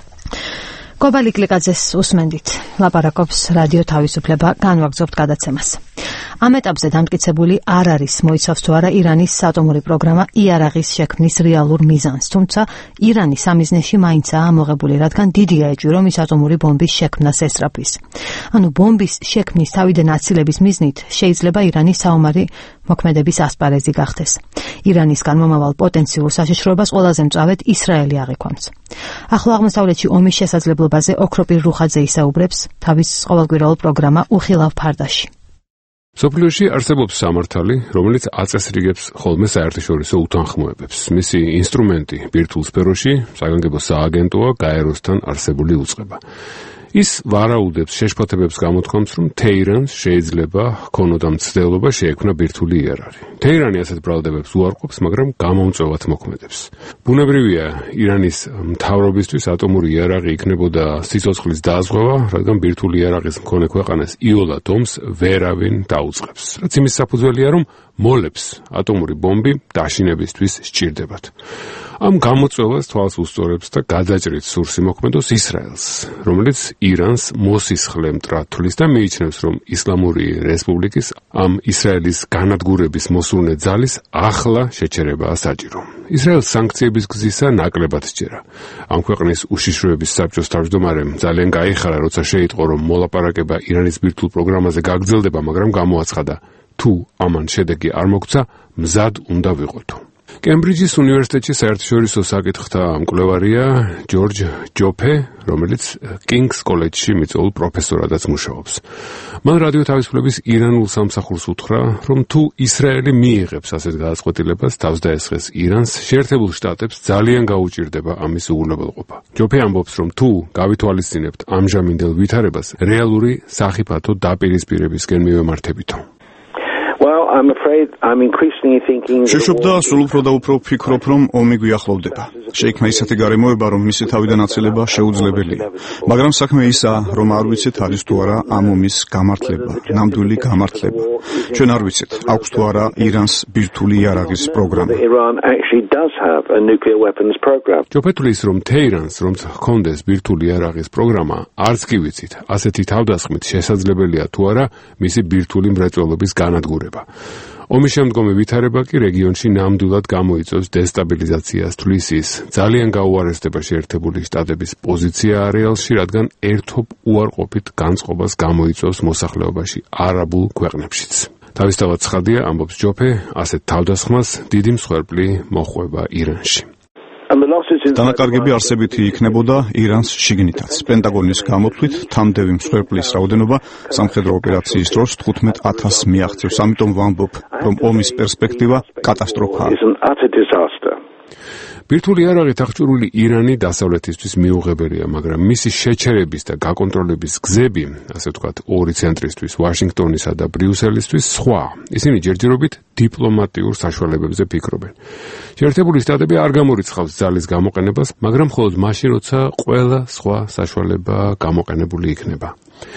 კობალი კლიკაძეს უსმენდით. ლაპარაკობს რადიო თავისუფლება, განვაგრძობთ გადაცემას. ამ ეტაპზე დამტკიცებული არ არის, მოიცავს თუ არა ირანის საატომური პროგრამა იარაღის შექმნის რეალურ მიზანს, თუმცა ირანი სამიზნეში მაინცაა ამოღებული, რადგან დიდია ეჭვი, რომ ის ატომური ბომბის შექმნას ესწრაფვის. ანუ ბომბის შექმნის თავიდან აცილების მიზნით შეიძლება ირანის საომარი მოქმედების ასპარეზი გახდეს. ირანისგან მომავალ პოტენციურ საშიშროებას ყველაზე მწვავედ ისრაელი აღიქვამს. ახლო აღმოსავლეთში ომის შესაძლებლობაზე ოქროპირ რუხაძე ისაუბრებს თავის ყოველკვირეულ პროგრამა უხილავ ფარდაში. სოფლიოში არსებობს სამართალი, რომელიც აწესრიგებს ხოლმე საერთაშორისო უთანხმოებებს. მისი ინსტრუმენტი ბირთვულ სფეროში საგანგებო სააგენტოა გაეროსთან არსებული უწყება. ის ვარაუდებს შეშფოთებებს გამოთქვამს, რომ თეირანს შეიძლება ჰქონოდა მცდელობა შეექმნა ბირთვული იარაღი. თეირანი ასეთ ბრალდებებს უარყოფს, მაგრამ გამომწვევად მოქმედებს. ბუნებრივია, ირანის მთავრობისთვის ატომური იარაღი იქნებოდა სიცოცხლის დაზღვევა, რადგან ბირთვული იარაღის მქონე ქვეყანას იოლად ომს ვერავინ დაუწყებს. რაც იმის საფუძველია, რომ მოლებს ატომური ბომბი დაშინებისთვის სჭირდებათ. ამ გამოწვევას თვალს უსწორებს და გადაჭრით სურს იმოქმედოს ისრაელს, რომელიც ირანს მოსისხლე მტრად თვლის და მიიჩნევს, რომ ისლამური რესპუბლიკის ამ ისრაელის განადგურების მოსურნე ძალის ახლა შეჩერებაა საჭირო. ისრაელს სანქციების გზისა ნაკლებად სჯერა. ამ ქვეყნის უშიშროების საბჭოს თავმჯდომარემ ძალიან გაიხარა, როცა შეიტყო, რომ მოლაპარაკება ირანის ბირთვულ პროგრამაზე გაგრძელდება, მაგრამ გამოაცხადა, თუ ამან შედეგი არ მოგცა, მზად უნდა ვიყოთო. კემბრიჯის უნივერსიტეტში საერთაშორისო საკითხთა მკვლევარია ჯორჯ ჯოფე, რომელიც კინგს კოლეჯში მიწვეულ პროფესორადაც მუშაობს. მან რადიო თავისუფლების ირანულ სამსახურს უთხრა, რომ თუ ისრაელი მიიღებს ასეთ გადაწყვეტილებას, თავს დაესხეს ირანს, შეერთებულ შტატებს ძალიან გაუჭირდება ამის უღრმავებელყოფა. ჯოფე ამბობს, რომ თუ გავითვალისწინებთ ამჟამინდელ ვითარებას, რეალური სახიფათო დაპირისპირებისკენ მივემართებითო. Well, I'm afraid I'm increasingly thinking შეშობდა სულ უფრო და უფრო ვფიქრობ, რომ ომი გვიახლოვდება. შეიქმნა ისეთი გარემოება, რომ მისი თავიდან აცილება შეუძლებელია. მაგრამ საქმე ისაა, რომ არ ვიცით არის თუ არა ამ ომის გამართლება, ნამდვილი გამართლება. ჩვენ არ ვიცით, აქვს თუ არა ირანს ბირთვული იარაღის პროგრამა. Iran actually does have a nuclear weapons program. ჯოფეთulis რომ თეირანს რომ ჰქონდეს ბირთვული იარაღის პროგრამა, არც კი ვიცით, ასეთი თავდასხმით შესაძლებელია თუ არა მისი ბირთვული მრეწველობის განადგურება. ომის შემდგომი ვითარება კი რეგიონში ნამდვილად გამოიწვევს დესტაბილიზაციას, თვლის ის ძალიან გაუარესდება შეერთებული შტატების პოზიცია არეალში, რადგან ერთობ უარყოფით განწყობას გამოიწვევს მოსახლეობაში არაბულ ქვეყნებშიც. თავისთავად ცხადია, ამბობს ჯოფე, ასეთ თავდასხმას დიდი მსხვერპლი მოჰყვება ირანში. დანაკარგები არსებითი იქნებოდა ირანს შიგნითაც. პენტაგონის გამოთვლით თამდევი მსხვერპლის რაოდენობა სამხედრო ოპერაციის დროს თხუთმეტ ათასს მიაღწევს. ამიტომ ვამბობ, რომ ომის პერსპექტივა კატასტროფაა. ბირთვული იარაღით აღჭურვილი ირანი დასავლეთისთვის მიუღებელია, მაგრამ მისი შეჩერების და გაკონტროლების გზები, ასე ვთქვათ, ორი ცენტრისთვის, ვაშინგტონისა და ბრიუსელისთვის სხვა. ისინი ჯერჯერობით დიპლომატიურ საშუალებებზე ფიქრობენ. შეერთებული შტატები არ გამორიცხავს ძალის გამოყენებას, მაგრამ მხოლოდ მაშინ, როცა ყველა სხვა საშუალება გამოყენებული იქნება.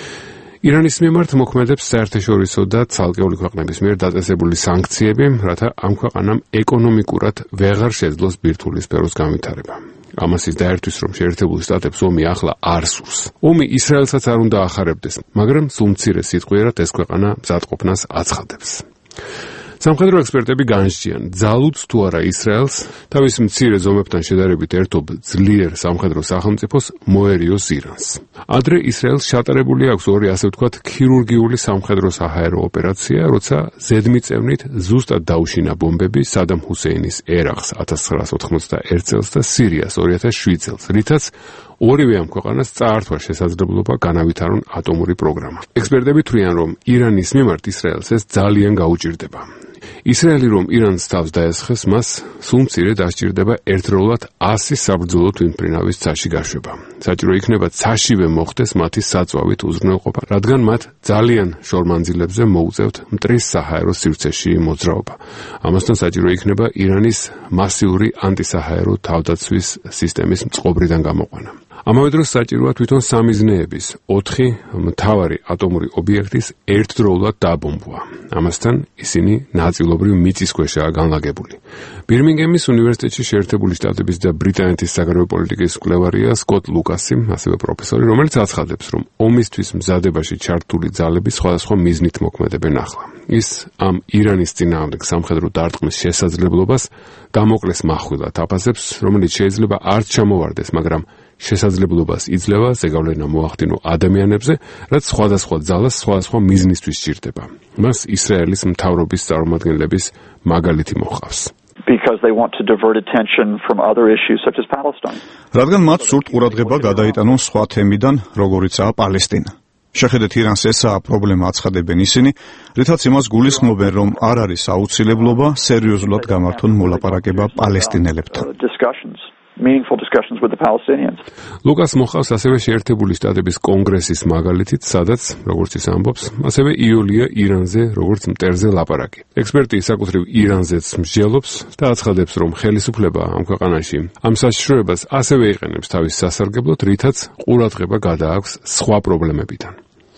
ირანის მიმართ მოქმედებს საერთაშორისო და ცალკეული ქვეყნების მიერ დაწესებული სანქციები, რათა ამ ქვეყანამ ეკონომიკურად ვეღარ შეძლოს ბირთვული სფეროს განვითარება. ამას ის დაერთვის, რომ შეერთებულ შტატებს ომი ახლა არ სურს. ომი ისრაელსაც არ უნდა ახარებდეს, მაგრამ სულ მცირე სიტყვიერად ეს ქვეყანა მზადყოფნას აცხადებს. სამხედრო ექსპერტები განსჯიან, ძალუც თუ არა ისრაელს, თავის მცირე ზომებთან შედარებით ერთობ ძლიერ სამხედრო სახელმწიფოს მოერიოს ირანს. ადრე ისრაელს ჩატარებული აქვს ორი, ასე ვთქვათ, ქირურგიული სამხედრო საჰაერო ოპერაცია, როცა ზედმიწევნით ზუსტად დაუშინა ბომბები სადამ ჰუსეინის ერაყს ათას ცხრაას ოთხმოცდაერთ წელს და სირიას ორი ათას შვიდ წელს, რითაც ორივე ამ ქვეყანას წაართვა შესაძლებლობა განავითარონ ატომური პროგრამა. ექსპერტები თვლიან, რომ ირანის მიმართ ისრაელს ეს ძალიან გაუჭირდება. ისრაელი რომ ირანს თავს დაესხეს, მას სულ მცირე დასჭირდება ერთდროულად ასი საბრძოლო თვითმფრინავის ცაში გაშვება. საჭირო იქნება ცაშივე მოხდეს მათი საწვავით უზრუნველყოფა, რადგან მათ ძალიან შორმანძილებზე მოუწევთ მტრის საჰაერო სივრცეში მოძრაობა. ამასთან საჭირო იქნება ირანის მასიური ანტისაჰაერო თავდაცვის სისტემის წყობრიდან გამოყვანა. ამავე დროს საჭიროა თვითონ სამიზნეების ოთხი მთავარი ატომური ობიექტის ერთდროულად დაბომბვა. ამასთან ისინი ნაწილობრივ მიწისქვეშაა განლაგებული. ბირმინგემის უნივერსიტეტში შეერთებული შტატების და ბრიტანეთის საგარეო პოლიტიკის მკვლევარია სკოტ ლუკასი, ასევე პროფესორი, რომელიც აცხადებს, რომ ომისთვის მზადებაში ჩართული ძალები სხვადასხვა მიზნით მოქმედებენ ახლა. ის ამ ირანის წინააღმდეგ სამხედრო დარტყმის შესაძლებლობას დამოკლეს מחვილად აფასებს, რომელიც შეიძლება არც ჩამოვარდეს, მაგრამ შესაძლებლობას იძლევა ზეგავლენა მოახდინო ადამიანებზე, რაც სხვადასხვა ძალას სხვადასხვა მიზნისთვის სჭირდება. მას ისრაელის მთავრობის წარმომადგენლების მაგალითი მოჰყავს. Because they want to divert attention from other issues such as Palestine. რადგან მათ სურთ ყურადღება გადაიტანონ სხვა თემიდან, როგორიცაა პალესტინა. შეხედეთ ირანს ესაა პრობლემა აცხადებენ ისინი, რითაც იმას გულისხმობენ, რომ არ არის აუცილებლობა სერიოზულად გამართონ მოლაპარაკება პალესტინელებთან. Meaningful discussions with the Palestinians. ლუკას მოხავს ასევე შეერთებული შტატების კონგრესის მაგალითით, სადაც, როგორც ის ამბობს, ასევე იოლია ირანზე, როგორც მტერზე ლაპარაკი. ექსპერტი საკუთრივ ირანზეც მსჯელობს და აცხადებს, რომ ხელისუფლება ამ ქვეყანაში ამ საშიშროებას ასევე იყენებს თავის სასარგებლოდ, რითაც ყურადღება გადააქვს სხვა პრობლემებიდან.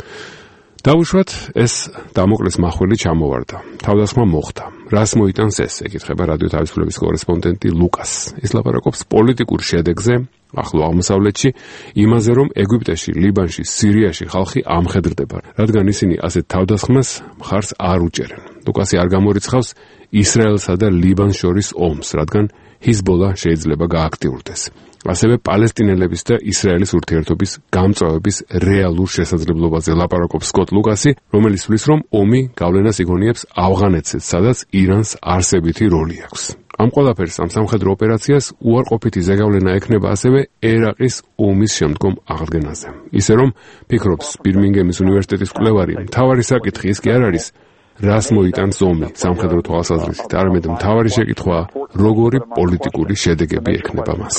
დაუშვათ, ეს დამოკლეს მახვილი ჩამოვარდა. თავდასხმა მოხდა. რას მოიტანს ეს? ეკითხება რადიო თავისუფლების კორესპონდენტი ლუკას. ის ლაპარაკობს პოლიტიკურ შედეგზე ახლო აღმოსავლეთში, იმაზე, რომ ეგვიპტეში, ლიბანში, სირიაში ხალხი ამხედრდება, რადგან ისინი ასეთ თავდასხმას მხარს არ უჭერენ. ლუკასი არ გამორიცხავს ისრაელსა და ლიბანს შორის ომს, რადგან ჰიზბოლა შეიძლება გააქტიურდეს. ასევე პალესტინელების და ისრაელის ურთიერთობის გამწვავების რეალურ შესაძლებლობაზე ლაპარაკობს სკოტ ლუკასი, რომელიც სulis, რომ ომი გავლენას იგონიებს ავღანეთსაც, სადაც ირანს არსებითი როლი აქვს. ამ ყველაფერს ამ სამხედრო ოპერაციას უარყოფითი ზეგავლენა ექნება ასევე ერაყის ომის შემდგომ აღდგენაზე. ისე რომ ფიქრობს ბირმინგემის უნივერსიტეტის კვლევარი, მთავარი საკითხი ის კი არ არის, რას მოიტანს ომი სამხედრო თვალსაზრისით, არამედ მთავარი შეკითხვაა, როგორი პოლიტიკური შედეგები ექნება მას.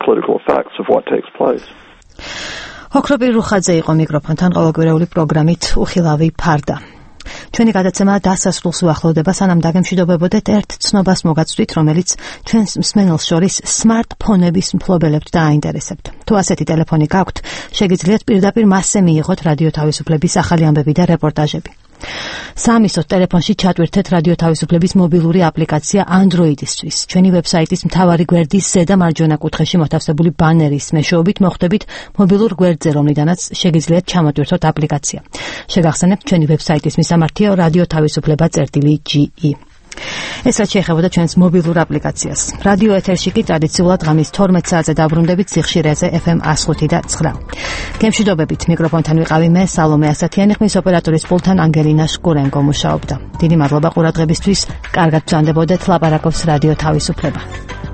ოქროპირ რუხაძე იყო მიკროფონთან ყოველკვირეული პროგრამით უხილავი ფარდა. ჩვენი გადაცემა დასასრულს უახლოვდება, სანამ დაგემშვიდობებოდეთ ერთ ცნობას მოგაცვით, რომელიც ჩვენს მსმენელს შორის სმარტფონების მფლობელებთ დააინტერესებთ. თუ ასეთი ტელეფონი გაქვთ, შეგიძლიათ პირდაპირ მასზე მიიღოთ რადიო თავისუფლების ახალი ამბები და რეპორტაჟები. სამისოთ ტელეფონში ჩატვირთეთ რადიო თავისუფლების მობილური აპლიკაცია Android-ისთვის. ჩვენი ვებსაიტის მთავარი გვერდის ზედა მარჯვენა კუთხეში მოთავსებული ბანერის მეშვეობით მოხვდებით მობილურ გვერდზე, რომლიდანაც შეგიძლიათ ჩამოტვირთოთ აპლიკაცია. შეგახსენებთ, ჩვენი ვებსაიტის მისამართია რადიო თავისუფლება წერტილი ჯი ი. ეს რაც შეეხებოდა ჩვენს მობილურ აპლიკაციას. რადიო ეთერში კი ტრადიციულად ღამის თორმეტ საათზე დაბრუნდებით სიხშირეზე ეფ ემ one oh five და nine. გემშვიდობებით, მიკროფონთან ვიყავი მე, სალომე ასათიანი, ხმის ოპერატორის პულტთან ანგელინა შკურენკო მუშაობდა. დიდი მადლობა ყურადღებისთვის, კარგად ბრძანდებოდეთ, ლაპარაკობს რადიო თავისუფლება.